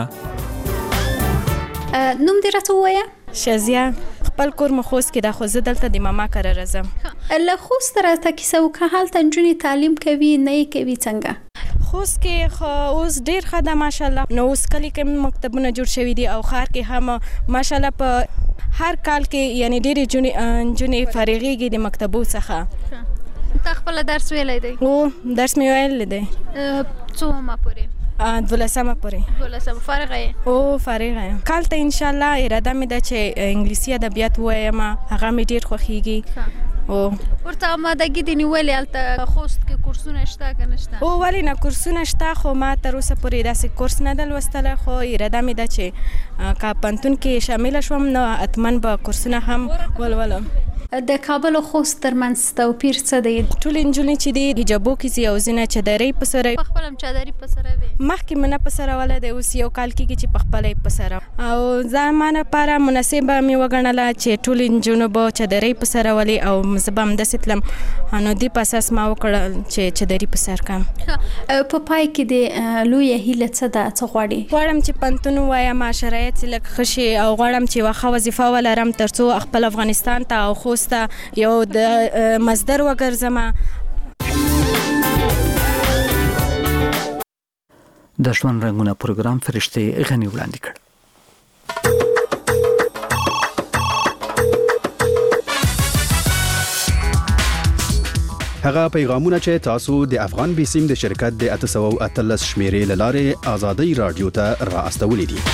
نوم دې راته ووایه. شازیه خپل کور مخوس کې د خو زه دلته د ماما کره راځم. له خوست راته کیسه وکړه هلته نجونې تعلیم کوي نه یې کوي څنګه؟ خوست کې خو اوس ډېر ښه ده ماشاءالله. نو اوس کلي کې مکتبونه جوړ شوي دي او ښار کې هم ماشاءالله په هر کال کې یعنی ډېرې نجونې فارغېږي د مکتبو څخه. تا خپل درس ویلی دی؟ او درس مې ویلی دی. څومه پورې؟ دولسمه پورې. دولسمه فارغه یې؟ او فارغه یم. کال ته انشاءالله اراده مې ده چې انګلیسي ادبیات ووایم، هغه مې ډېر خوښیږي. او ورته آمادګي دې نیولې هلته خوست کې کورسونه شته که نشته؟ او ولې نه کورسونه شته خو ما تر اوسه پورې داسې کورس نه ده لوستلی خو اراده مې ده چې که پوهنتون کې شامله شوم نو حتما به کورسونه هم ولولم. د کابل او خوست ترمنځ توپیر څه دی؟ ټولې نجونې چې دي حجابو کې ځي او ځینې چادرۍ په سره په خپله هم چادري په سره وې؟ مخکې مې نه په سره وله دی، اوس یو کال کېږي چې په خپله یې په سره. او زما لپاره مناسبه مې وګڼله چې ټولې نجونو به چادرۍ په سره ولي او زه به همداسې تلم. نو دې په اساس ما وکړل چې چادري په سر کړم. په پای کې د لویه هیله څه ده؟ څه غواړې؟ غواړم چې پوهنتون ووایم، شرایط یې لږ ښه شي او غواړم چې یوه ښه وظیفه ولرم تر څو خپل افغانستان ته او خوست ته یو د مصدر وګرځم. د ژوند رنګونه پروګرام فرشته غنی وړاندې کړ. هغه پیغامونه چې تاسو د افغان بیسیم د شرکت د اته سوه او اتلس شمیرې لاره آزادۍ رادیو ته را استولې دي.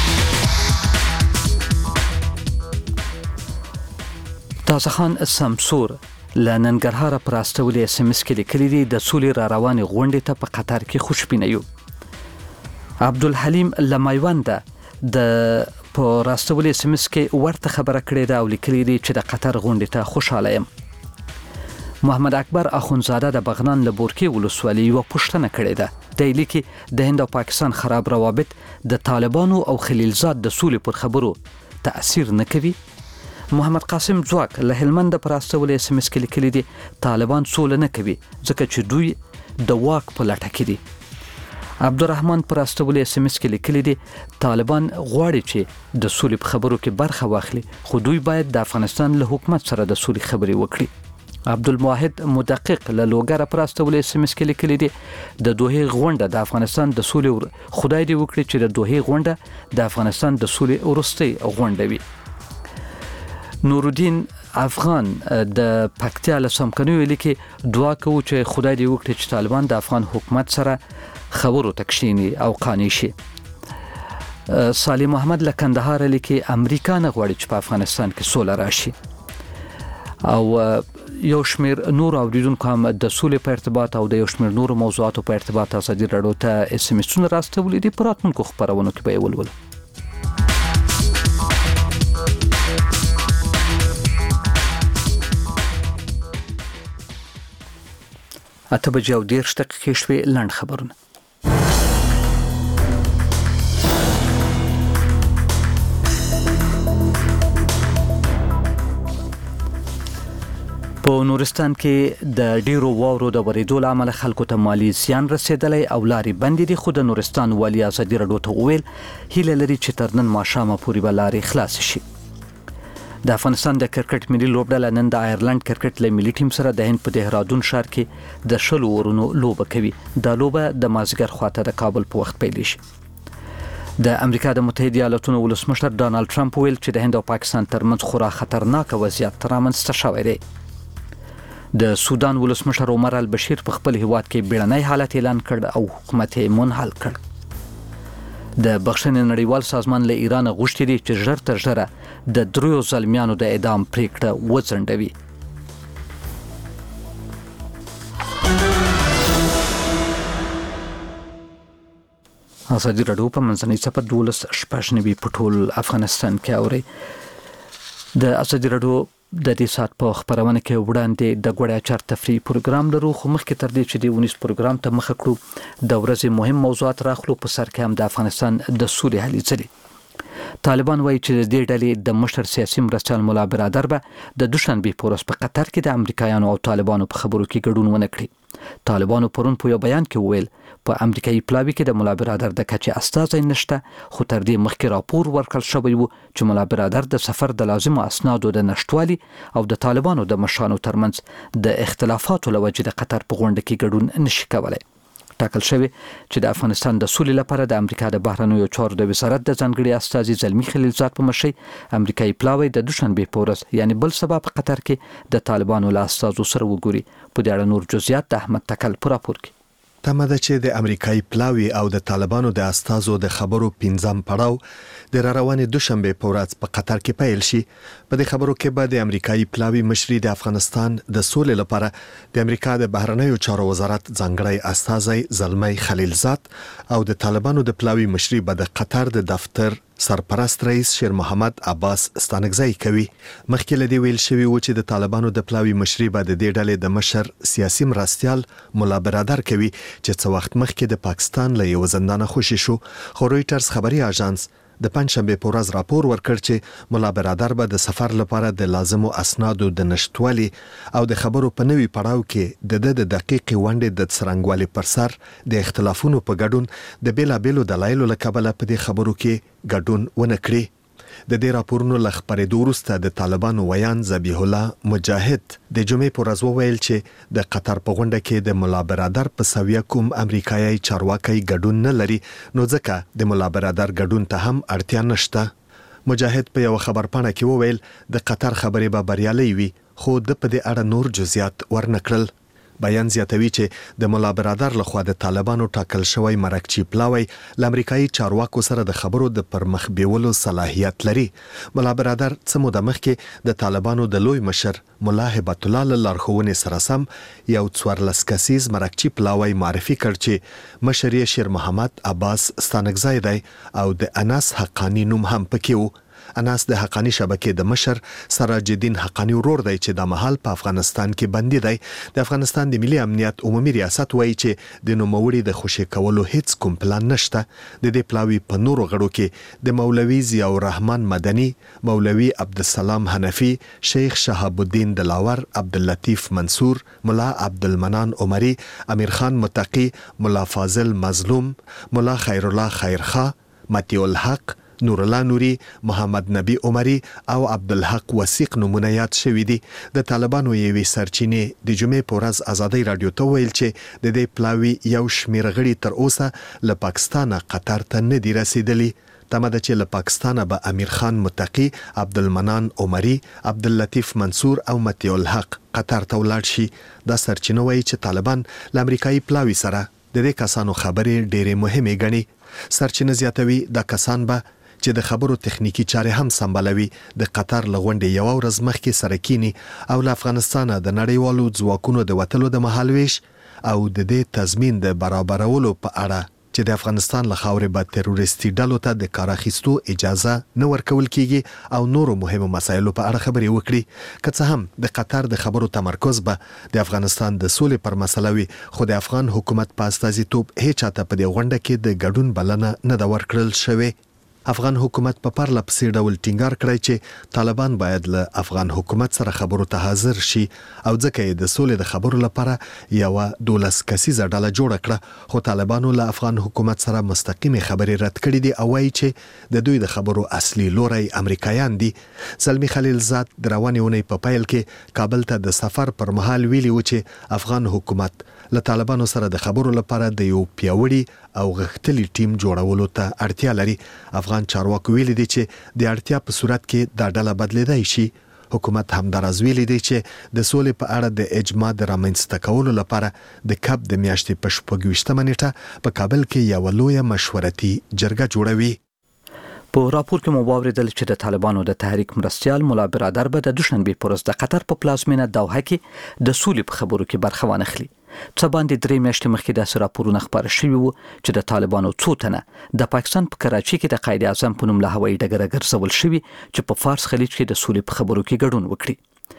تازه خان سمسور لننګرهار پر استولې اس ام اس کې لیکلي دي د سولې را روانې غونډې ته په قطر کې خوشبینه یو. عبدالحلیم لمایوند د په راستولې اس ام اس کې ورته خبره کړې ده او لیکلي دي چې د قطر غونډې ته خوشاله یم. محمد اکبر اخونزاده د بغنان له بورکې ولسوالۍ یوه پوښتنه کړې ده. دی لیکي د هند او پاکستان خراب روابط د طالبانو او خلیلزاد د سولې پر خبرو تأثیر نه کوي. محمد قاسم ځواک له هلمند پر استولې اس ام اس کې لیکلي دي طالبان سوله نه کوي ځکه چې دوی د واک په لټه کې دي. عبدالرحمن پر استولې اس ام اس کې لیکلي دي طالبان غواړي چې د سولې په خبرو کې برخه واخلي خو دوی باید د افغانستان له حکومت سره د سولې خبرې وکړي. عبدالمواحد مدقق له لوګره پر استولې اس ام اس کې لیکلي دي د دوحې غونډه د افغانستان د سولې خدای دې وکړي چې د دوحې غونډه د افغانستان د سولې ورستۍ غونډه وي. نورالدین افغان د پکتیا له سمکنیو لیکي دعا کوو چې خدای دې وکړي چې طالبان د افغان حکومت سره خبرو تکشینی او قانی شي. صالح محمد له کندهار لیکي امریکا نه غواړي چې په افغانستان کې سوله راشي. او یو شمیر نور اوریدونکو هم د سولې په ارتباط او د یو شمیر نور موضوعاتو په ارتباط ازادي راډیو ته اس ام اسونه راستولي دي په راتلونکو خبرونو کې به ولول. اته بجې او دېرش دقیقې شوې. لنډ خبرونه. په نورستان کې د ډیرو واورو د ورېدو له امله خلکو ته مالی زیان رسیدلی او لارې بندې دي خو د نورستان والي ازادي راډیو ته وویل هیله لري چې تر نن ماښامه پورې به لارې خلاصې شي. د افغانستان د کرکټ ملي لوبډله نن د آیرلند کرکټ له ملي ټیم سره د هند په دهرادون ښار کې د شلو اورونو لوبه کوي. دا لوبه د مازدیګر خواته د کابل په وخت پیلېږي. د امریکا د متحده ایالاتونو ولسمشر ډانلډ ټرمپ ویل چې د هند او پاکستان ترمنځ خورا خطرناک وضعیت رامنځته شوی دی. د سودان ولسمشر عمر البشیر په خپل هیواد کې بیړنی حالت اعلان کړ او حکومت یې منحل کړ. د بخښنې نړیوال سازمان له ایران غوښتي دي چې ژر تر ژره د دریو ظالمیانو د اعدام پریکړه وځنډوي. ازادي راډیو په منځنۍ صفحه دولس شپږ نوي په ټول افغانستان کې اوري. د ازادي راډیو د دې سات په خبرونه کې وړاندې د ګوړې اچار تفریح پروګرام لرو خو مخکې تر دې چې د ونیس پروګرام ته مخه کړو د ورځې مهم موضوعات راخلو په سر کې هم د افغانستان د سولې هلې ځلې. طالبان وایي چې د دې ډلې د مشر سیاسي مرستیال مولا برادر به د دوشنبې په ورځ په قطر کې د امریکایانو او طالبانو په خبرو کې ګډون ونه کړي. طالبانو پرون په یو بیان کې وویل په امریکایي پلاوي کې د مولا برادر د کچې استازی نشته خو تر دې مخکې راپور ورکړل شوی و چې مولا برادر د سفر د لازمو اسنادو د نشټوالي او د طالبانو د مشرانو ترمنځ د اختلافاتو له وجې د قطر په غونډه کې ګډون نشي کولای. ټاکل شوی چې د افغانستان د سولې لپاره د امریکا د بهرنیو چارو د وزارت د ځانګړي استازي زلمی خلیلزاد په مشرۍ امریکایي پلاوی د دوشنبې په ورځ یعنی بل سبا په قطر کې د طالبانو له استازو سره وګوري. په دې اړه نور جزئیات د احمد تکل په راپور کې. تمه ده چې د امریکایي پلاوی او د طالبانو د استازو د خبرو پنځم پړاو د روانې دوشنبه په ورځ په قطر کې پیل شي. په دې خبرو کې به د امریکایي پلاوی مشري د افغانستان د سولې لپاره د امریکا د بهرنیو چارو وزارت ځانګړی استازی زلمی خلیلزاد او د طالبانو د پلاوی مشري به د قطر د دفتر سرپرست رئیس شیر محمد عباس ستانکزی کوي. مخکې له دې ویل شوی و چې د طالبانو د پلاوی مشري به د دې ډلې د مشر سیاسي مرستیال مولا برادر کوي چې څو وخت مخکې د پاکستان له یو زندانه خوشي شو. خو رويټرز خبري اژانس د پنځشنبه په ورځ راپور ورکړ چې مولا برادر به د سفر لپاره د لازمو اسنادو د نشټوالي او د خبرو په نوي پړاو کې د د دقیقې ونډې د څرنګوالي پر سر د اختلافونو په ګډون د بیلابېلو دلایلو له کبله په دې خبرو کې ګډون ونه کړي. د دې راپورونو له خبرېدو وروسته د طالبانو ویان ذبیح الله مجاهد د جمعې په ورځ وویل چې د قطر په غونډه کې د مولا برادر په سویه کوم امریکایي چارواکي ګډون نه لري نو ځکه د مولا برادر ګډون ته هم اړتیا نشته. مجاهد په یو خبرپاڼه کې وویل د قطر خبرې به بریالۍ وي خو د په دې اړه نور جزئیات ورنکړل. بیان زیاتوي چې د مولا برادر لخوا د طالبانو ټاکل شوی مرکچی پلاوی ل امریکایي چارواکو سره د خبرو د پرمخ بیولو صلاحیت لري. مولا برادر څه موده مخکې د طالبانو د لوی مشر مولا هبت الله لارښوونې سره سم یو څوارلس کسیز مرکچی پلاوی معرفي کړ چې مشر یې شیر محمد عباس ستانکزی دی او د انس حقانی نوم هم پکې و. اناس د حقانی شبکې د مشر سراج الدین حقانی ورور دی چې د مهال په افغانستان کې بندي دی. د افغانستان د ملي امنیت عمومي ریاست وایي چې د نوموړي د خوشي کولو هیڅ کوم پلان نشته. د دې پلاوی په نورو غړو کې د مولوي ضیاء الرحمن مدني، مولوي عبدالسلام حنفي، شیخ شهاب الدین دلاور، عبداللطیف منصور، ملا عبدالمنان عمری، امیر خان متقی، ملا فاضل مظلوم، ملا خیر الله خیرخوا، متی الحق، نور الله نوري، محمد نبی عمری او عبدالحق وثیق نمونه یاد شوي دي. د طالبانو یوې سرچینې د جمعې په ورځ ازادۍ رادیو ته ویل چې د دې پلاوي یو شمېر غړي تر اوسه له پاکستانه قطر ته نه دي رسیدلي. تمه ده چې له پاکستانه به امیر خان متقی، عبدالمنان عمری، عبداللطیف منصور او متی الحق قطر ته ولاړ شي. دا سرچینه وایي چې طالبان له امریکایي پلاوي سره د دې کسانو خبرې ډېرې مهمې ګڼي. سرچینه زیاتوي دا کسان به چې د خبرو تخنیکی چارې هم سمبالوي د قطر لغونډې یو ورځ مخکې سره کینی او له افغانستانه د نړیوالو ځواکونو د وټلو د مهالويش او د دې تضمین د برابرولو په اړه چې د افغانستان له خاورې به تروریستي ډلو ته د کار اخیستو اجازه نه ورکول کیږي او نورو مهمو مسایلو په اړه خبرې وکړي. که څه هم د قطر د خبرو تمرکز به د افغانستان د سولې پر مسله وي، خو د افغان حکومت په استازیتوب هیڅ چاته په دې غونډه کې د ګډون بلنه نه دا ورکړل شوې. افغان حکومت په پرله پسې ډول ټینګار کړی چې طالبان باید له افغان حکومت سره خبرو ته حاضر شي او ځکه یې د سولې د خبرو لپاره یو دولس کسیزه ډله جوړه کړه. خو طالبانو له افغان حکومت سره مستقیمه خبرې رد کړې دي او وایي چې د دوی د خبرو اصلي لوری امریکایان دي. زلمی خلیلزاد د روانې اونۍ په پیل کې کابل ته د سفر پر مهال ویلي و چې افغان حکومت له طالبانو سره د خبرو لپاره د یو پیاوړي او غښتلي ټیم جوړولو ته اړتیا لري. افغان چارواکو ویلي دي چې د اړتیا په صورت کې دا ډله بدلیدای شي. حکومت همداراز ویلي دی چې د سولې په اړه د اجماع د رامنځته کولو لپاره د کب د میاشتې په شپږویشتمه نیټه په کابل کې یو لویه مشورتي جرګه جوړوي. په راپور کې مو واوریدل چې د طالبانو د تحریک مرستیال مولا برادر به د دوشنبه پر ورځ د قطر په پلازمینه دوحه کې د سولې په خبرو کې برخه وانخلي. څه باندې درې میاشتې مخکې د راپورونه خبره شوي وو چې د طالبانو څو تنه د پاکستان په کراچي کې د قائد اعظم په نوم له هوایي ډګره ګرځول شوي چې په فارس خلیج کې د سولې په خبرو کې ګډون وکړي.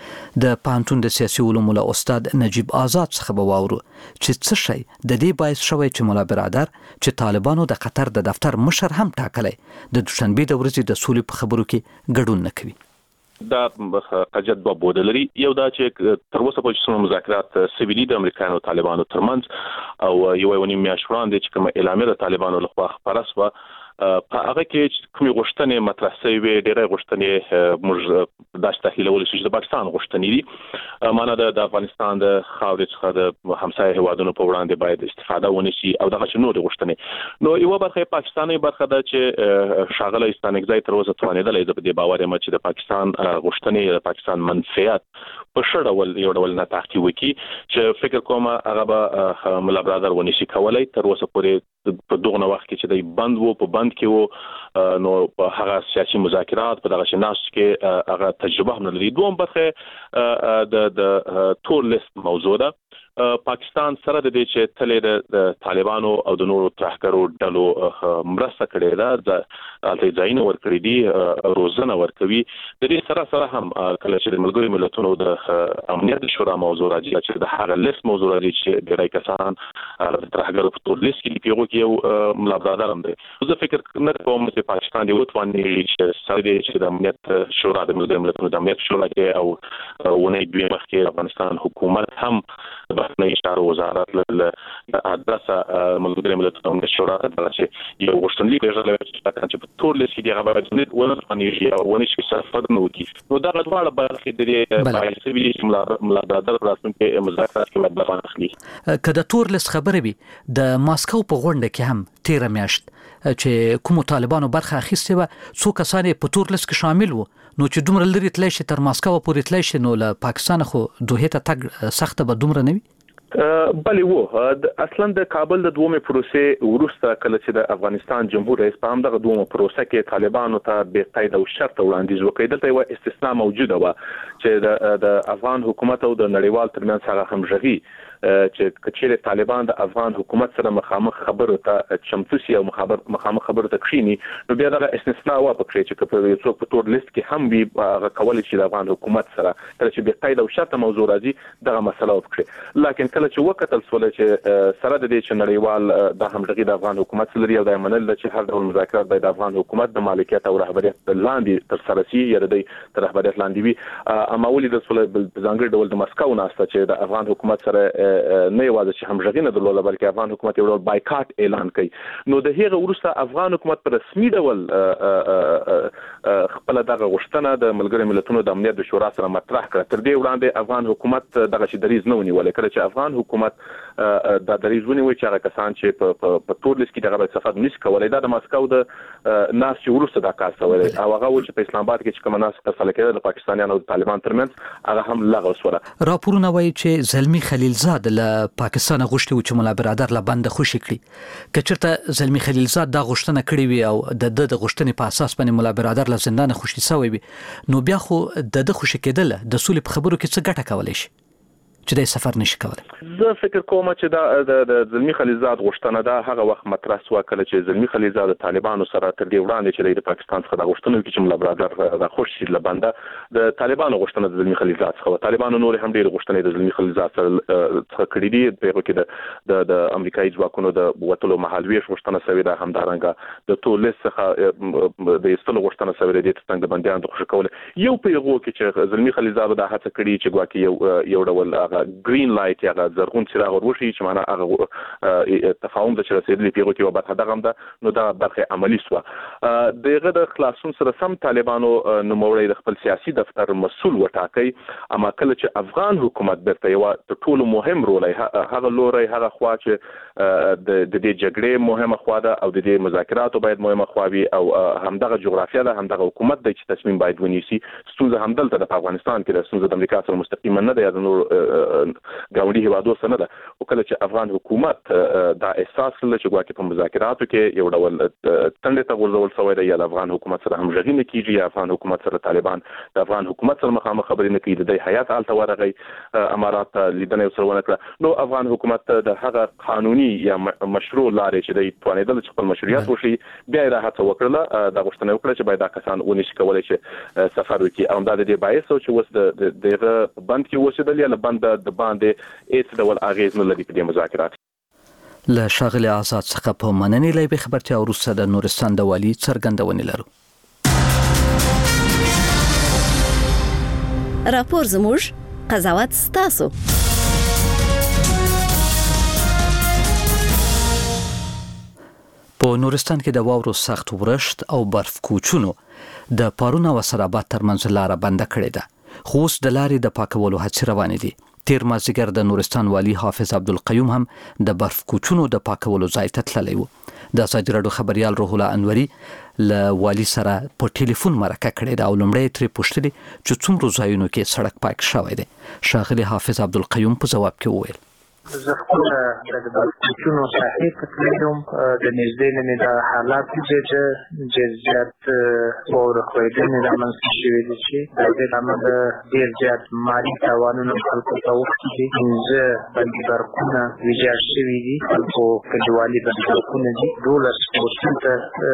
د پانتون د سیاسي علومو له استاد نجیب آزاد څخه به واورو چې څه شی د دې باعث شوی چې مولا برادر چې طالبانو د قطر د دفتر مشر هم ټاکلی د دوشنبه د ورځې د سولې په خبرو کې ګډون نه کوي. دا قجت دوه بوده لري. یو دا چې تر اوسه پورې څومره مذاکرات سویلي د امریکایانو او طالبانو ترمنځ او یو یو نیم میاشت وړاندې چې کوم اعلامیه د طالبانو لخوا خپاره شوه په هغه کې کومې غوښتنې مطرح شوې ډېرې غوښتنې موږ داسې تحلیلولی شو چې د پاکستان غوښتنې دي. معنا د افغانستان د خاورې څخه د همسایه هیوادونو په وړاندې باید استفاده ونشي او دغه نورې غوښتنې. نو یوه برخه یې پاکستاني برخه ده چې ښاغلی ستانکزی تر اوسه توانېدلی زه په دې باور یم چې د پاکستان غوښتنې د پاکستان منفعت په ښه ډول یو ډول نه تحقیق وکړي چې فکر کوم هغه به مولا برادر ونشي کولی. تر اوسه پورې په دغه وخت کې چې دی بند وو په بند کې وو نو په هغه سیاسي مذاکرات په دغه شناس کې هغه تجربه هم لري. دوم برخه د د تور لیست موضوع ده. پاکستان سره د دې چې تلې د طالبانو او د نورو ترهګرو ډلو مرسته کړې ده، د الته ځایونه ورکړي دي، روزنه ورکوي. د دې سره سره هم کله چې د ملګرو ملتونو د امنیت شورا موضوع راځي چې د هغه لیست موضوع راځي چې ډېری کسان د ترهګرو په تور لیست کې دي، پیغو کې یو مولا برادر هم دی. زه فکر نه کوم چې پاکستان دی وتواني چې سره دی چې د امنیت شورا د ملګرو ملتونو د امنیت شورا کې او ونې دوی مخکې افغانستان حکومت هم بهرنی چارو وزارت له ادرسه ملګري ملتونو د شورا ته چې یو غوښتنلیک لري چې په ټول لیست کې دی هغه باید ونه او ونه شي صرف نه وکړي. نو دا غواړه برخه د دې سویلي مولا برادر راتلونکي مذاکرات کې باید برخه اخلي. که د تور لیست خبرې وي د ماسکو په غونډه کې هم تیر میاشت چې کوم طالبانو برخه اخیستې و څو کسان په تور لیست کې شامل وو، نو چې دومره لري تللی شي تر ماسکو پورې تللی شي نو له پاکستان خو دوحې ته تګ سخته به دومره نه وي. بلې وو اصلا د کابل د دومره پروسې وروسته کله چې د افغانستان جمهور رئیس په همدغه دومره پروسه کې طالبانو ته بې قید او شرط وړاندیز وکړ. دلته یو استثناء موجوده وه چې د د افغان حکومت او د نړیوال ترمنځ هغه همغږي چې کچېره طالبان د افغان حکومت سره مخامخ خبرو ته چمتو سي او مخامخ خبرو ته کښینی نو بیا دا استثناء وا پکې چې په یو څوک په تور لیست کې هم وي هغه کولای شي د افغان حکومت سره تر چې به قید او شرط موضوع راځي دغه مسله وکړي لکه کله چې وکتل سول چې سره د دې چې نړیوال د همغږي د افغان حکومت سره یو د منل چې هر ډول مذاکرات باید د افغان حکومت د مالکیت او رهبریت لاندې تر سره شي یا د تر رهبریت لاندې وي اما ولې د سول بزنګر ډول د مسکو ناسته چې د افغان حکومت سره نه یوازې چې همغږي نه درلوده بلکې افغان حکومت یو ډول بایکاټ اعلان کړي نو د هغه وروسته افغان حکومت په رسمي ډول خپل دغه غوښتنه د ملګرو ملتونو د امنیت د شورا سره مطرح کړه تر دې وړاندې افغان حکومت دغه شي دریز نه ونیول کله چې افغان حکومت د دریز ونیول چې هغه کسان چې په تور لیست کې دغه صفات نشي کولای دا د مسکو د ناس چې ورسته د کار سوال او هغه چې په اسلام آباد کې چې کوم ناس ترسره کړي د پاکستانیانو او طالبان ترمنځ هغه هم لغوه شوه راپورونه وایي چې زلمی خلیلزاد له پاکستان غوښتي چې مولا برادر له بند خوشي کړي کچرته زلمی خلیلزاد دا غوښتنه کړې وي او د د غوښتنې په اساس باندې مولا برادر له زندان خوشي شوی وي نو بیا خو د د خوشي کېدل د سولې په خبرو کې څه ګټه کولای شي چې د سفر نشي کولای زه فکر کوم چې دا د زلمی خلیلزاد غوښتنه ده هغه وخت مطرح شو کله چې زلمی خلیلزاد طالبانو سره تر دې وړاندې چې د پاکستان څخه د غوښتنو کې چې مولا برادر د خوشي لبنده د طالبانو غوښتنه د زلمی خلیلزاد څخه طالبانو نور هم ډېر غوښتنې د زلمی خلیلزاد څخه کړې دي په کې د د امریکایي ځواکونو د وټلو محلوي غوښتنه سوي ده همدارنګه د ټول څخه د استلو غوښتنه سوي ده د څنګه بنديان د خوشی کول یو پیغو کې چې زلمی خلیلزاد د هڅه کړې چې ګواکې یو یو ډول گرین لایټ یا زرغون څراغ ورشي چې معنا هغه تفاهم د رسیدلې پیغو کې وبته دغه ده نو دا برخه عملی سو دغه د خلاصون سره سم طالبانو نوموړی د خپل سیاسي دفتر مسول وټاکي اما کله چې افغان حکومت درته یو ټول مهم رول هغه لوري هغه خوا چې د دې جګړې مهمه خوا ده او د دې مذاکراتو باید مهمه خوا وي او همدغه جغرافیه ده همدغه حکومت د تصمیم باید ونیسي ستونزه همدلته د افغانستان کې د ستونزه د امریکا سره مستقیما نه ده نور ګاونډي هیوادو سره ده او کله چې افغان حکومت دا احساس لري چې ګواکې په مذاکراتو کې یو ډول تندې ته ورزول شوی دی یا د افغان حکومت سره همغږي نه کیږي یا افغان حکومت سره طالبان د افغان حکومت سره مخامخ خبرې نه کوي د حیات الته ورغی امارات لیدنه سره ونه کړه نو افغان حکومت د هغه قانوني یا مشروع لارې چې د توانیدل چې خپل مشروعیت وشي بیا یې راحت وکړه د غوښتنه وکړه چې باید دا کسان ونشي کولای چې سفر وکړي او دا د دې باعث چې وس د دغه بند کې وسیدل یا بند د باندې هیڅ ډول اغیز نه لري په دې مذاکرات له شاغلي آزاد څخه په مننې لای به خبرتي اوروسته د نورستان د والی څرګندونه لرو راپور زموږ قضاوت ستاسو په نورستان کې د واورو سخت ورشت او برف کوچونو د پارون او سرابات ترمنځ لار بنده کړې ده خو اوس د لارې د پاکولو هڅې روانې دي تیر مازیګر د نورستان والی حافظ عبدالقیوم هم د برف کوچونو د پاکولو ځای ته تللی و د ازادي راډیو خبريال روح الله انوري له والی سره په ټلیفون مرکه کړې ده او لومړی ترې پوښتنه چې څومره ځایونو کې سړک پاک شوی دی ښاغلي حافظ عبدالقیوم په ځواب کې وویل زه خپل د بلکونو صحیح تکلیدم د نږدې نه د حالات چې جزئیات او رخصتونه د منځ شوي دي چې د عمل ډیر زیات مالی توانونه خلکو ته وخت دي زه باندې برکونه ویجاړ شوي دي خلکو کډوالي برکونه دي دولس پورسنت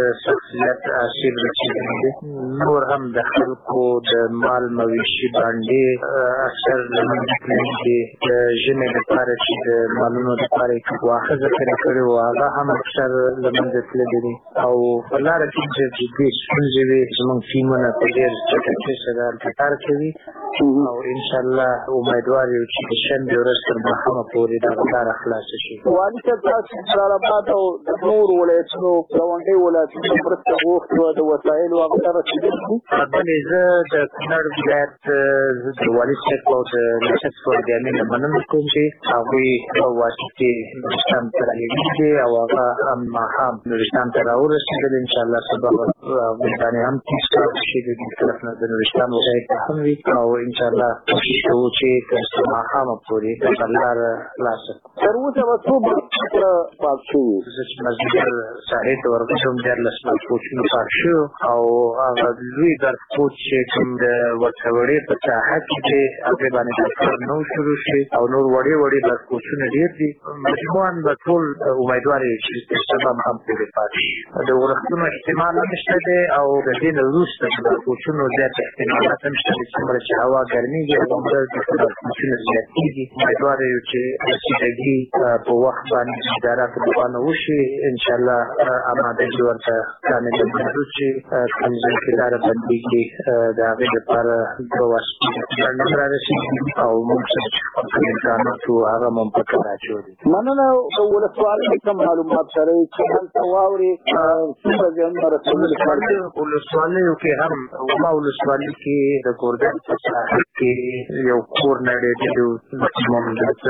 شخصیت اصیل رسیدلي دي نور هم د خلکو د مال مویشي باندې اثر لمنځه د ژمنې لپاره چې د مالونو لپاره واخه ذکر کړی و هغه هم اکثر لمنځه تللي دي او په لاره کې چې جدي ستونزې وي زموږ ټیمونه په ډېر چټکۍ سره کار کوي او ان شاء الله امیدوار یو چې د شنبې ورځ تر ماښامه پورې دغه لاره خلاصه شي والي صاحب تاسو جلال آباد او د نورو ولایتونو ګاونډي ولایتونو مرسته غوښتې وه د وسایلو هغه ته رسېدلي دي بلې زه د کونړ ولایت زه د والي صاحب او د نشست فوجیانې نه مننه کوم چې هغوی واسطې نورستان ته رالیږلي دي او هغه هم ماښام نورستان ته راورسېدل انشاءالله سبا هغوی باندې هم تیز کار وشي د دې طرف نه د نورستان ولایت ته هم وي او انشاءالله کوشش کوو چې تر ماښامه پورې دغه لاره خلاصه کړو تر اوسه به څو برخه پاک شوي زه چې مازدیګر ساحې ته ورغلم دیارلس برفکوچونه پاک شو او هغه لوی برفکوچ چې کوم د ورته وړې په ساحه کې دی هغې باندې کار نه و شروع شي او نور وړې وړې برفکوچ کوچونه ډیر دي مجموعاً د ټول امیدوار چې د سبب هم پورې پاتې د ورښتونو احتمال نشته دی او د دې نه وروسته د کوچونو زیات احتمالات هم شته چې څومره چې هوا ګرمېږي او همدلته د کوچونو زیاتېږي امیدوار یو چې رسیدګي په وخت باندې ادارات روانه وشي انشاءالله امادګي ورته کامله بندو چې کوم ځای کې لاره بندېږي د هغې لپاره دوه واسطې را رسېږي او موږ چې امکانات و هغه هم په کار اچولي مننه د ولسوالۍ کوم معلومات لرئ چې هلته واورې څومره زیانونه رسولي ولسوالیو کې هم وما ولسوالۍ کې د ګورګن په ساحل کې یو کور نړېدلی مکسیموم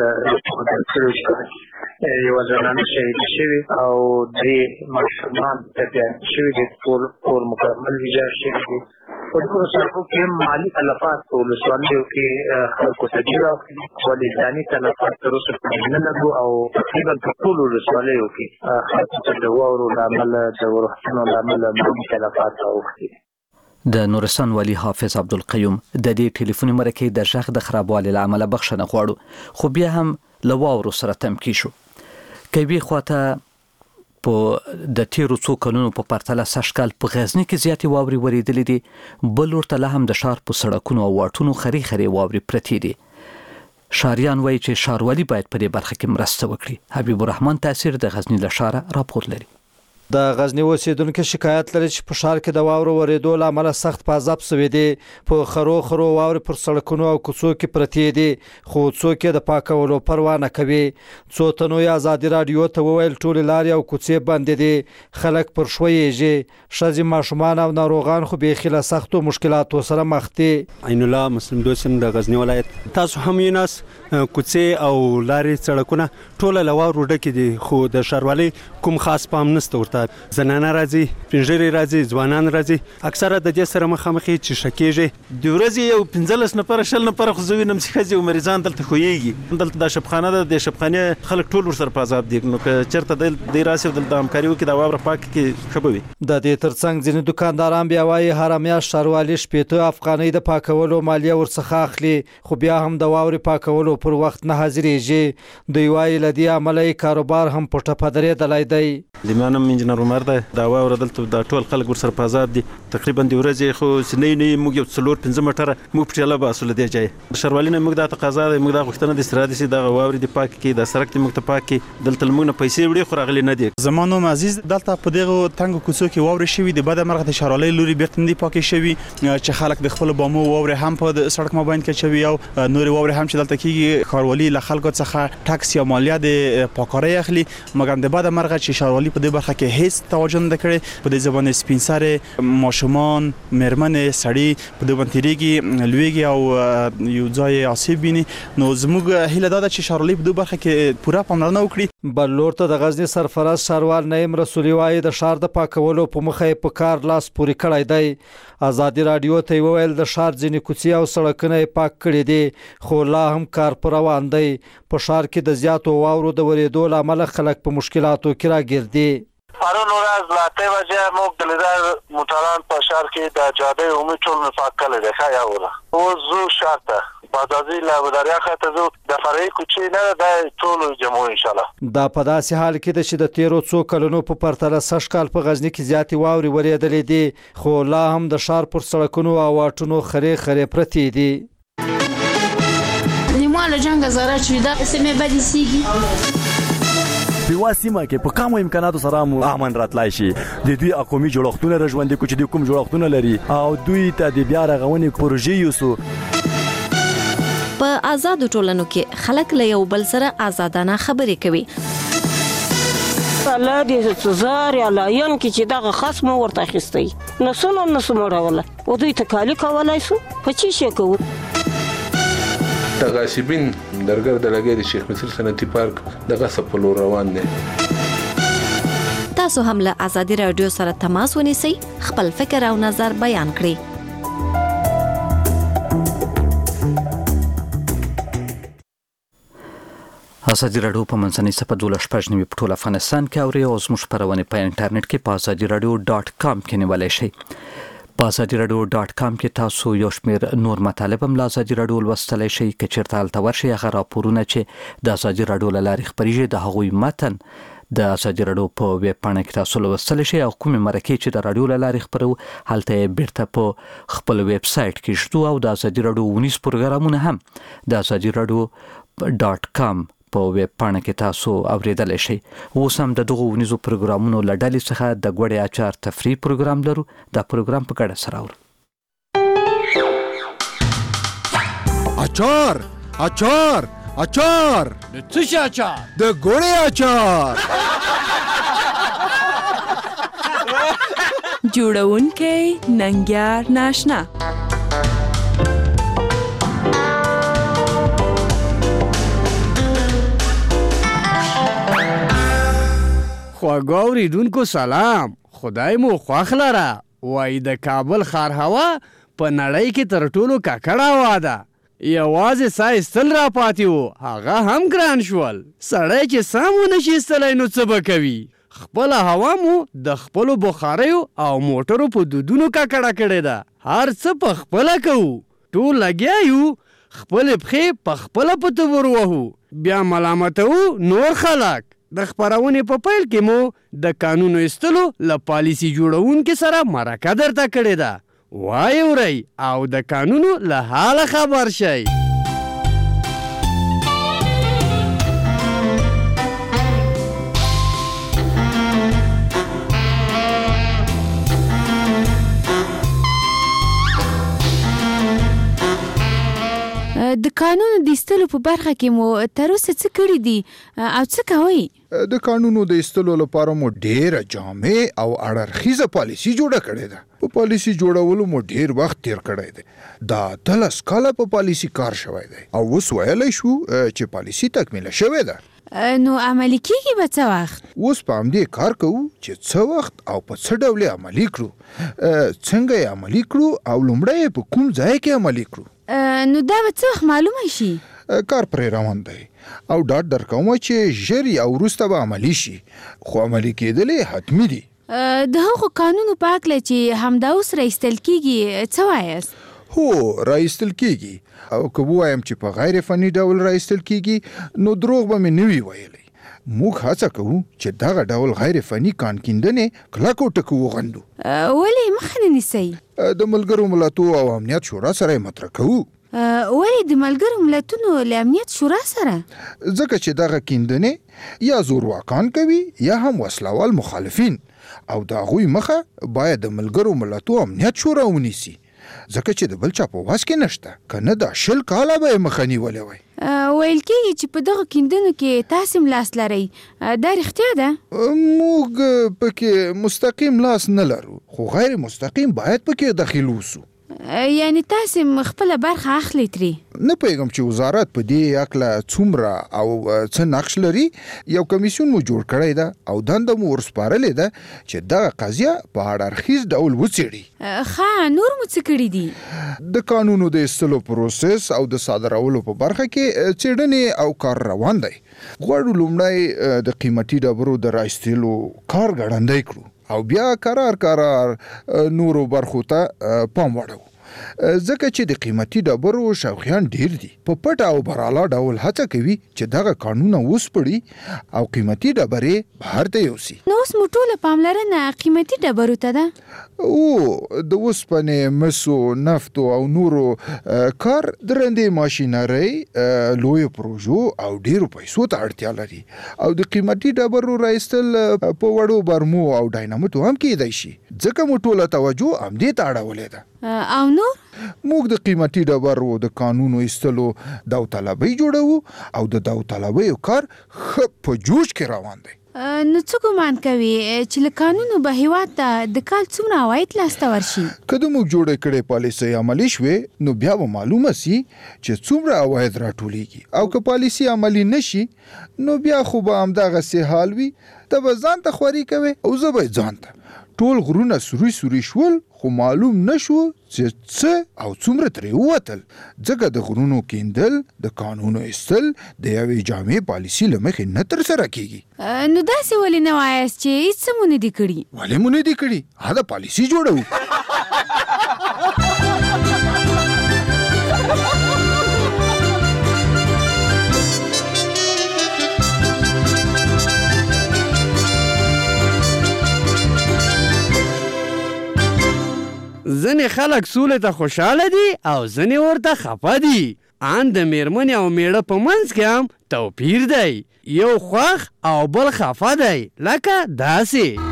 یوه زنانه شهیده شوې او درې ماشومان ټپیان شوي دي ټول کور مکمل ویجاړ شوي دي په ټولو سرحو کې هم مالي تلفات په ولسوالیو کې خلکو ته ډېر اوښتي ولې ځاني تلفات تر اوسه پورې نه لګو او تقریبا په ټولو ولسوالیو کې خلکو ته د واورو له امله د ورښتونو له امله مالي تلفات اوښتي د نورستان والی حافظ عبدالقیوم د دې ټلیفوني مرکې د غږ د خرابوالي له امله بخښنه غواړو خو بیا هم له واورو سره تمکی شو کوي خواته په د تیرو څو کلونو په پرتله سږکال په غزني کې زیاتې واورې ورېدلې دي بل ورته لا هم د ښار په سړکونو او واټونو خرې خرې واورې پرتې دي ښاریان وایي چې ښاروالي باید په دې برخه کې مرسته وکړي حبیب الرحمن تاثیر د غزني له ښاره راپور لري د غزنی اوسیدونکو شکایت لري چې په ښار کې د واورو ورېدو له امله سخت پازاب شوی دی په خرو خرو واورې پر سړکونو او کوڅو کې پرتې دي خو څوک یې د پاکولو پروا نه کوي څو تنو یې ازادي راډیو ته وویل ټولې لارې او کوڅې بندې دي خلک پر شویږي ښځې ماشومان او ناروغان خو بیخي له سختو مشکلاتو سره مخ دي عین الله مسلم دوسم د غزنی ولایت تاسو هم یې ناس کوڅې او لارې سړکونه ټول له واورو ډکې دي خو د ښاروالۍ کوم خاص پام نشته ورته زنانه راځي پنځړې راځي ځوانان راځي اکثره د دې سره مخامخ چې شکیږي د ورځې یو پنځلس نفر شل نفر خو زوی نم ښځې او مریضان دلته خوېږي دلته د شپخانه ده د شپخانه خلک ټول ورسره په عذاب دي نو که چېرته د راسي دلته همکاري وکړي د واوره پاک کې ښه به وي د دې ترڅنګ ځینې دکانداران بیا وایي هره میاشت ښاروالي شپېته افغانۍ د پاکولو مالیه ورڅخه اخلي خو بیا هم د واورې پاکولو پر وخت نه حاضرېږي دوی وایي له دې امله یې کاروبار هم په ټپه درېدلی دی د ما نوم انجینر عمر دی دا واوره دلته د ټول خلک ورسره په عذاب دي تقریبا د ورځې خو سنۍ نه موږ یو څلور پنځه مټره موږ په ټیله باسو له دې ځای ښاروالي نه موږ دا تقاضا ده موږ دا غوښتنه د استراحت سي د واورې د پاک کې د سړک د موږ ته پاک کې دلته موږ نه پیسې وړي خو راغلي نه دي زمانو عزیز دلته په دغه تنګ کوڅو کې واورې شوي د بده مرغه د ښاروالۍ لوري بیرته نه دي پاکې شوي چې خلک د خپل بامو واورې هم په سړک مابین کې شوي او نور واورې هم چې دلته کې ښاروالي له خلکو څخه ټاکس یا مالیه د پاککارۍ اخلي مګر د بده مرغه چې ښاروالي په دې برخه کې هیڅ توجه نه کړي په دې ځبانه سپین سره ماشومان مېرمنې سړي په دې باندې تیریږي لویږي او یو ځای آسیب ویني نو زموږ هیله دا ده چې ښاروالي په دې برخه کې پوره پاملرنه وکړي بل لور ته د غزني سرفرست ښاروال نعیم رسولي وایي د ښار د پاکولو په مخه یې په کار لاس پورې کړی دی ازادي راډیو ته وویل د ښار ځینې کوڅې او سړکونه یې پاک کړي دي خو لا هم کار پر روان دی په ښار کې د زیاتو واورو د ورېدو له امله خلک په مشکلاتو کې راګرځي پرون ورځ له اته بجې موږ د لیدر موټران په ښار کې د جاده عمومي ټول مفاق کړی دی ښه یوه اوس زو ښار ته بازاري له وداریا خطه زو د فرعي کوڅې نه د ټولو جمعو انشاءالله دا په داسې حال کې ده چې د تیرو څو کلونو په پرتله سږکال په غزني کې زیاتې واورې ورېدلې دي خو لا هم د ښار پر سړکونو او واټونو خرې خرې پرتې دي له جنګ زاره چې دا سمې بدې سیږي په واسمه کې په کومو امکاناتو سره مو امن راتلای شي د دوی اقومي جوړښتونه رژوندې کوچ د کوم جوړښتونه لري او دوی ته د بیا رغونې پروژې یوسو په آزادو ټولنو کې خلک له یو بل سره آزادانه خبرې کوي الله دې سزار یا لاین کې چې دغه خصم ورته اخیستی نو سونه نو سموروله او دوی تکالی کولای سو په چی شي کوو د غاصبین درګر د لګي د شیخ مصر صنعتي پارک د غصب په لور روان دي تاسو هم له ازادي رادیو سره تماس ونیسئ خپل فکر او نظر بیان کړئ ازادي رادیو په منځنۍ صفحه دولس شپږ نوي په ټول افغانستان کې اوري او زموږ خپرونه په انټرنیټ کې په ازادي رادیو ډاټ کام کې نیولای شئ په په ازادي رادیو ډاٹ کام کې تاسو یو شمېر نور مطالب هم له ازادي رادیو لوستلی شئ. که چېرته هلته ورشئ هغه راپورونه چې د ازادي رادیو له لارې خپرېږي د هغوی متن د ازادي رادیو په ویب پاڼه کې تاسو لوستلی شئ او کومې مرکې چې د رادیو له لارې خپرو هلته یې بیرته په خپل ویب سایټ کې شتو او د ازادي رادیو ونیز پروګرامونه هم د ازادي رادیو ډاٹ کام په ویب پاڼه کې تاسو اوریدلی شئ. اوس هم د دغو ونیزو پروګرامونو له ډلې څخه د ګوړې اچار تفریح پروګرام لرو. دا پروګرام په ګډه سره اورو. اچار اچار اچار د څه شي اچار؟ د ګوړې اچار. جوړونکی ننګیار ناشنا. خواږه اوریدونکو سلام، خدای مو خوښ لره. وایي د کابل ښار هوا په نړۍ کې تر ټولو ککړه هوا ده. یوازې ساه ایستل را پاتې وو، هغه هم ګران شول. سړی چې ساه ونه شي ایستلی نو څه به کوي؟ خپله هوا مو د خپلو بخاریو او موټرو په دودونو ککړه کړې ده. هر څه په خپله کوو، ټول لګیا یو، خپلې پښې په خپله په تبر وهو، بیا ملامتوو نور خلک. د خپرونې په پیل کې مو د قانونو ایستلو له پالیسي جوړونکي سره مرکه درته کړې ده. وایې ورئ او د قانونو له حاله خبر شئ. د قانونو د ایستلو په برخه کې مو تر اوسه څه کړي دي او څه کوئ؟ د قانونو د ایستلو لپاره مو ډېره جامع او اړخیزه پالیسي جوړه کړې ده. په پالیسي جوړولو مو ډېر وخت تیر کړی دی. دا اتلس کاله په پالیسي کار شوی دی او اوس ویلی شو چې پالیسي تکمیله شوې ده. نو عملي کېږي به څه وخت؟ اوس په همدې کار کوو چې څه وخت او په څه ډول یې عملي کړو، څنګه یې عملي کړو او لومړی یې په کوم ځای کې عملي کړو. نو دا به څه وخت معلومه شي؟ کار پرې روان دی او ډاډ درکوم چې ژر یا وروسته به عملي شي، خو عملي کېدلې حتمي دي. د هغو قانونو په هکله چې همدا اوس راایستل کېږي څه وایاست؟ هو راایستل کېږي او که ووایم چې په غیر فني ډول راایستل کېږي نو دروغ به مې نه وي ویلی. موږ هڅه کوو چې دغه ډول غیر فني کان کیندنې کلکو ټکو وغندو. ولې مخه نه نیسئ؟ د ملګرو ملتونو او امنیت شورا سره یې مطرح کوو. ولې د ملګرو ملتونو له امنیت شورا سره؟ ځکه چې دغه کیندنې یا زورواکان کوي یا هم وسلوال مخالفین او د هغوی مخه باید د ملګرو ملتونو امنیت شورا ونیسي، ځکه چې د بل چا په واس کې نشته، که نه دا شل کاله به یې مخه نیولې وی. ویل کېږي چې په دغه کیندنو کې تاسې هم لاس لرئ، دا رښتیا ده؟ موږ پکې مستقیم لاس نه لرو، خو غیر مستقیم باید پکې دخیل وسو. یعنی تاسې خپله برخه اخلئ ترې؟ نه پوهېږم چې وزارت په دې هکله څومره او څه نقش لري. یو کمیسیون مو جوړ کړی ده او دنده مو ورسپارلې ده چې دغه قضیه په هر اړخیز ډول وڅېړي. ښه، نور مو څه کړي دي؟ د قانونو د ایستلو پروسس او د صادرولو په برخه کې څېړنې او کار روان دی. غواړو لومړی د قیمتي ډبرو د رایستلو کار ګړندی کړو او بیا قرار قرار نورو برخو ته پام وړو، ځکه چې د قیمتي ډبرو شوقیان ډیر دي. په پټه او براله ډول هڅه کوي چې دغه قانونه وسپړي او قیمتي ډبرې بهر ته یوسي. نو اوس مو ټوله پاملرنه قیمتي ډبرو ته ده؟ او د اوسپنې، مسو، نفتو او نورو کار درندې ماشینرۍ، لویو پروژو او ډیرو پیسو ته اړتیا لري او د قیمتي ډبرو رایستل په وړو برمو او ډاینامټو هم کېدای شي، ځکه مو ټوله توجه همدې ته اړولې ده. او نور؟ موږ د قیمتي ډبرو د قانونو ایستلو داوطلبۍ جوړوو او د داوطلبیو کار ښه په جوش کې روان دی. نو څه ګمان کوي چې له قانونو به هېواد ته د کال څومره عواید لاسته ورشي؟ که د موږ جوړې کړې پالیسۍ عملي شوې نو بیا به معلومه سي چې څومره عواید راټولیږي، او که پالیسي عملي نشي نو بیا خو به همدغسې حال وي. ته به ځان ته خواري کوې او زه به ځان ته. ټول غرونه سوري سوري شول خو معلوم نشو چې څه او څومره ترې ووتل، ځکه د غرونو کیندل، د قانونو ایستل د یوې جامع پالیسي له مخې نه ترسره کیږي. نو داسې ولې نه وایاست چې هېڅ څه مو نه دي کړي؟ ولې مو نه دي کړي؟ دا پالیسي جوړوو. ځنې خلک سولې ته خوشحاله دي او ځنې ورته خفه دي. ان د میرمنې او میړه په منځ کې هم توپیر دی، یو خوښ او بل خفه دی، لکه داسې.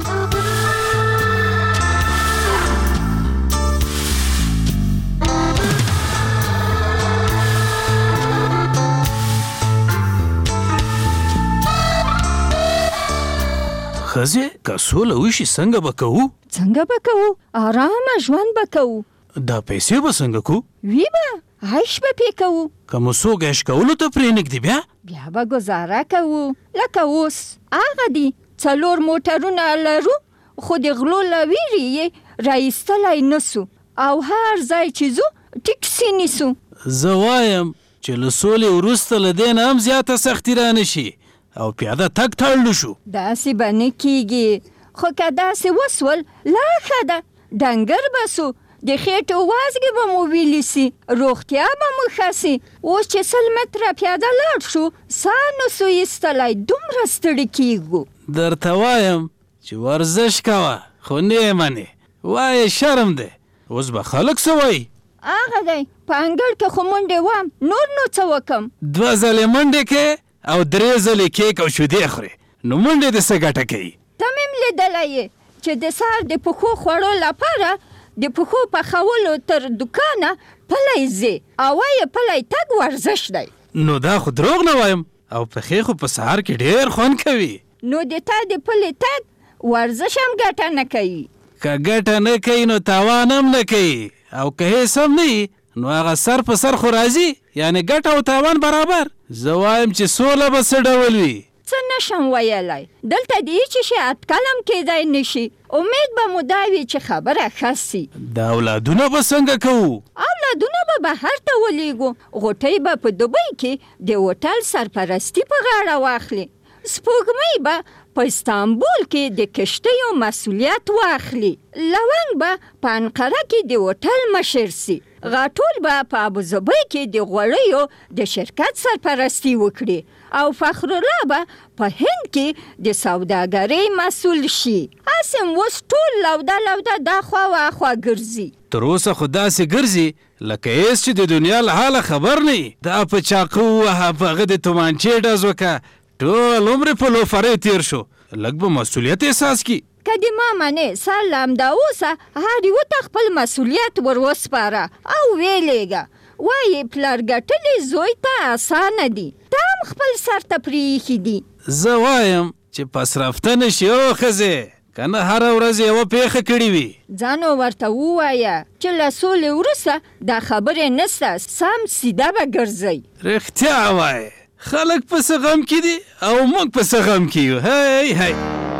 ښځې که سوله وشي څنګه به کوو؟ څنګه به کوو؟ آرامه ژوند به کوو. دا پیسې به څنګه کوو؟ وی به عیش به پې کوو. که مو څوک عیش کولو ته پرېنږدي بیا؟ بیا به ګزاره کوو. لکه اوس هغه دي څلور موټرونه لرو خو د غلو له ویرې یې رایستلی نسو او هر ځای چې ځو ټکسي نیسو. زه وایم چې له سولې وروسته له دې نه هم زیاته سختي رانه شي او پیاده تګ تړلو شو. داسې به نه کیږي، خو که داسې وسول لا ښه ده. ډنګر به سو، د خېټو وازګې به مو ویلې سي، روغتیا به مو ښه سي. اوس چې سل متره پیاده لاړ شو ساه نسو ایستلی، دومره ستړي کیږو. درته وایم چې ورزش کوه خو نه یې منې، وایې شرم دی. اوس به خلک څه وایي؟ هغه دی په انګړ کې خو منډې وام، نور نو څه وکم؟ دوه ځلې منډې کې او درې ځلې کیک او شیدې خورې، نو منډې د څه ګټه کوي؟ ته مې هم لیدلی یې چې د سهار د پښو خوړو لپاره د پښو پخولو تر دوکانه پلی ځې او وایې پلی تګ ورزش دی. نو دا خو دروغ نه وایم، او پښې خو په سهار کې ډېر خوند کوي. نو د تا د پلي تګ ورزش هم ګټه نه کوي. که ګټه نه کوي نو تاوان هم نه کوي، او که هیڅ هم نه وي نو هغه سر په سر خو راځي، یعنې ګټه او تاوان برابر. زه وایم چې سوله به څه ډول وي؟ څه نشم ویلی، دلته د هېڅ شي اټکل هم کیدی نشي. امید به مو دا وي چې خبره ښه سي. دا اولادونه به څنګه کوو؟ اولادونه به بهر ته ولیږو. غوټۍ به په دوبۍ کې د هوټل سرپرستي په غاړه واخلي. سپوږمۍ به په استانبول کې د کشتیو مسؤلیت واخلي. لونګ به په انقره کې د هوټل مشر سي. غاټول به په ابوظبي کې د غوړیو د شرکت سرپرستی وکړي او فخرالله به په هند کې د سوداګرۍ مسؤل شي. اسم اوس ټول لوده لوده دا خوا و اخوا ګرځي. تر اوسه خو داسې ګرځي لکه هېڅ چې د دنیا له حاله خبر نه وي. دا په چاقو ووهه، په هغه د تومانچې ډز وکړه، ټول عمر په لوفرۍ تیر شو. لږ به مسؤلیت احساس کی. که د ما منې سر له همدا اوسه هر یو ته خپل مسؤلیت ور وسپاره او ویلېږه. وایي پلار ګټلې زوی ته اسانه دي، ته هم خپل سر ته پرېښي دي. زه وایم چې پس رفته نشي او ښځې، که نه هره ورځ یوه پېښه کړې وي. ځانو ورته ووایه چې له سولې وروسته دا خبرې نسته، سم سیده به ګرځئ. رښتیا وایې، خلک په څه غم کې دي او موږ په څه غم کې یو. هی هی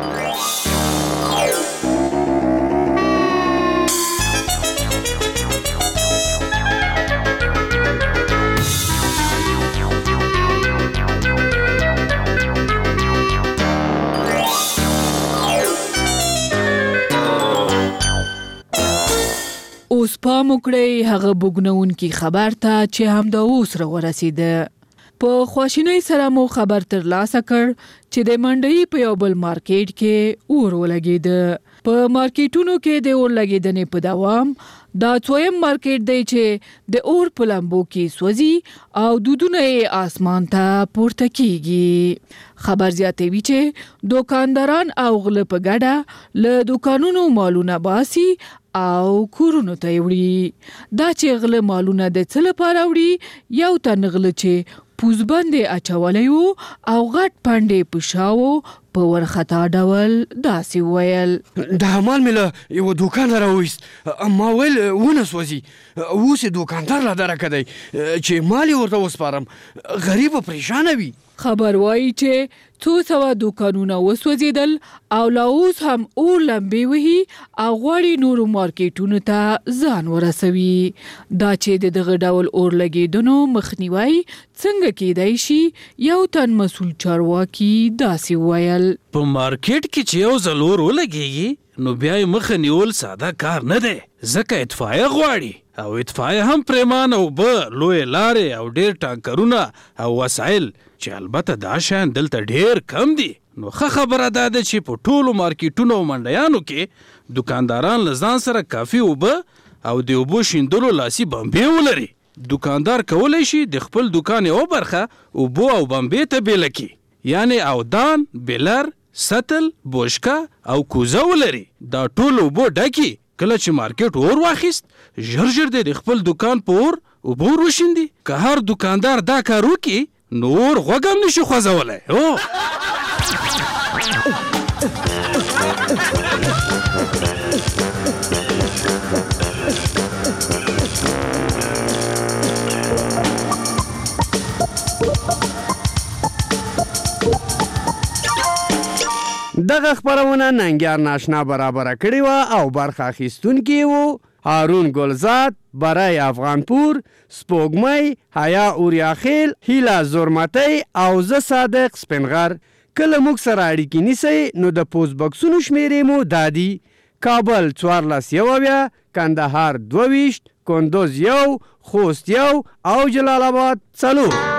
اوس پام وکړئ هغه بوږنونکي خبر ته چې همدا اوس راورسېده. په خواشینۍ سره مو خبر ترلاسه کړ چې د منډۍ په یو بل مارکیټ کې اور ولګېده. په مارکیټونو کې د اور لګېدنې په دوام دا څویم مارکیټ دی چې د اور په لمبو کې سوځي او دودونه یې آسمان ته پورته کیږي. خبر زیاتوي چې دوکانداران او غله په ګډه له دوکانونو مالونه باسي او کورونو ته وړي. دا چې غله مالونه د څه لپاره وړي؟ یو تن غله چې پوزبندې اچولی و او غټ پنډې په شاو په ورخطا ډول داسې ویل: دا مال مې له یوه دوکانه راویست، ما ویل ونه سوځي، اوس یې دوکاندار لا درکه دی چې مال یې ورته وسپارم، غریب پریشانه وي. خبر وایي چې څو سوه دوکانونه وسوځېدل او لا اوس هم اور لمبې وهي او غواړي نورو مارکیټونو ته ځان ورسوي. دا چې د دغه ډول اور لګېدنو مخنیوی څنګه کیدای شي؟ یو تن مسؤل چارواکي داسې وویل: په مارکیټ کې چې یو ځل اور ولګېږي نو بیا یې مخه نیول ساده کار نه دی، ځکه اطفایه غواړي او اطفایه هم پریمان او به لویې لارې او ډېر ټانکرونه او وسایل چې البته دا شیان دلته ډېر کم دي. نو ښه خبره دا ده چې په ټولو مارکیټونو او منډیانو کې دوکانداران له ځان سره کافي اوبه او د اوبو شیندلو لاسي بمبې ولري. دکاندار کولی شي د خپل دکان یو برخه اوبو او بمبې ته بیله کړي، یعنی اودان، بیلر، سطل، بوشکه او کوزه ولري. دا ټول اوبو ډکي. کله چې مارکیټ اور واخیست ژر ژر د خپل دکان په اور اوبه ور وشیندي. که هر دکاندار دا کار وکړي نو اور غوږ هم نشي خوځولی. هو دغه خبرونه ننګیار ناشنا برابره کړې وه او برخه اخیستونکي وو هارون ګلزاد، برای افغانپور، سپوږمۍ، حیا اوریاخیل، هیله زورمتی او زه صادق سپنغر. کله موږ سره اړیکې نیسئ نو د پوسټ بکسونو شمیرې مو دا دي: کابل څوارلس یو اویا، کندهار دوه ویشت، کندوز یو، خوست یو او جلال آباد څلور.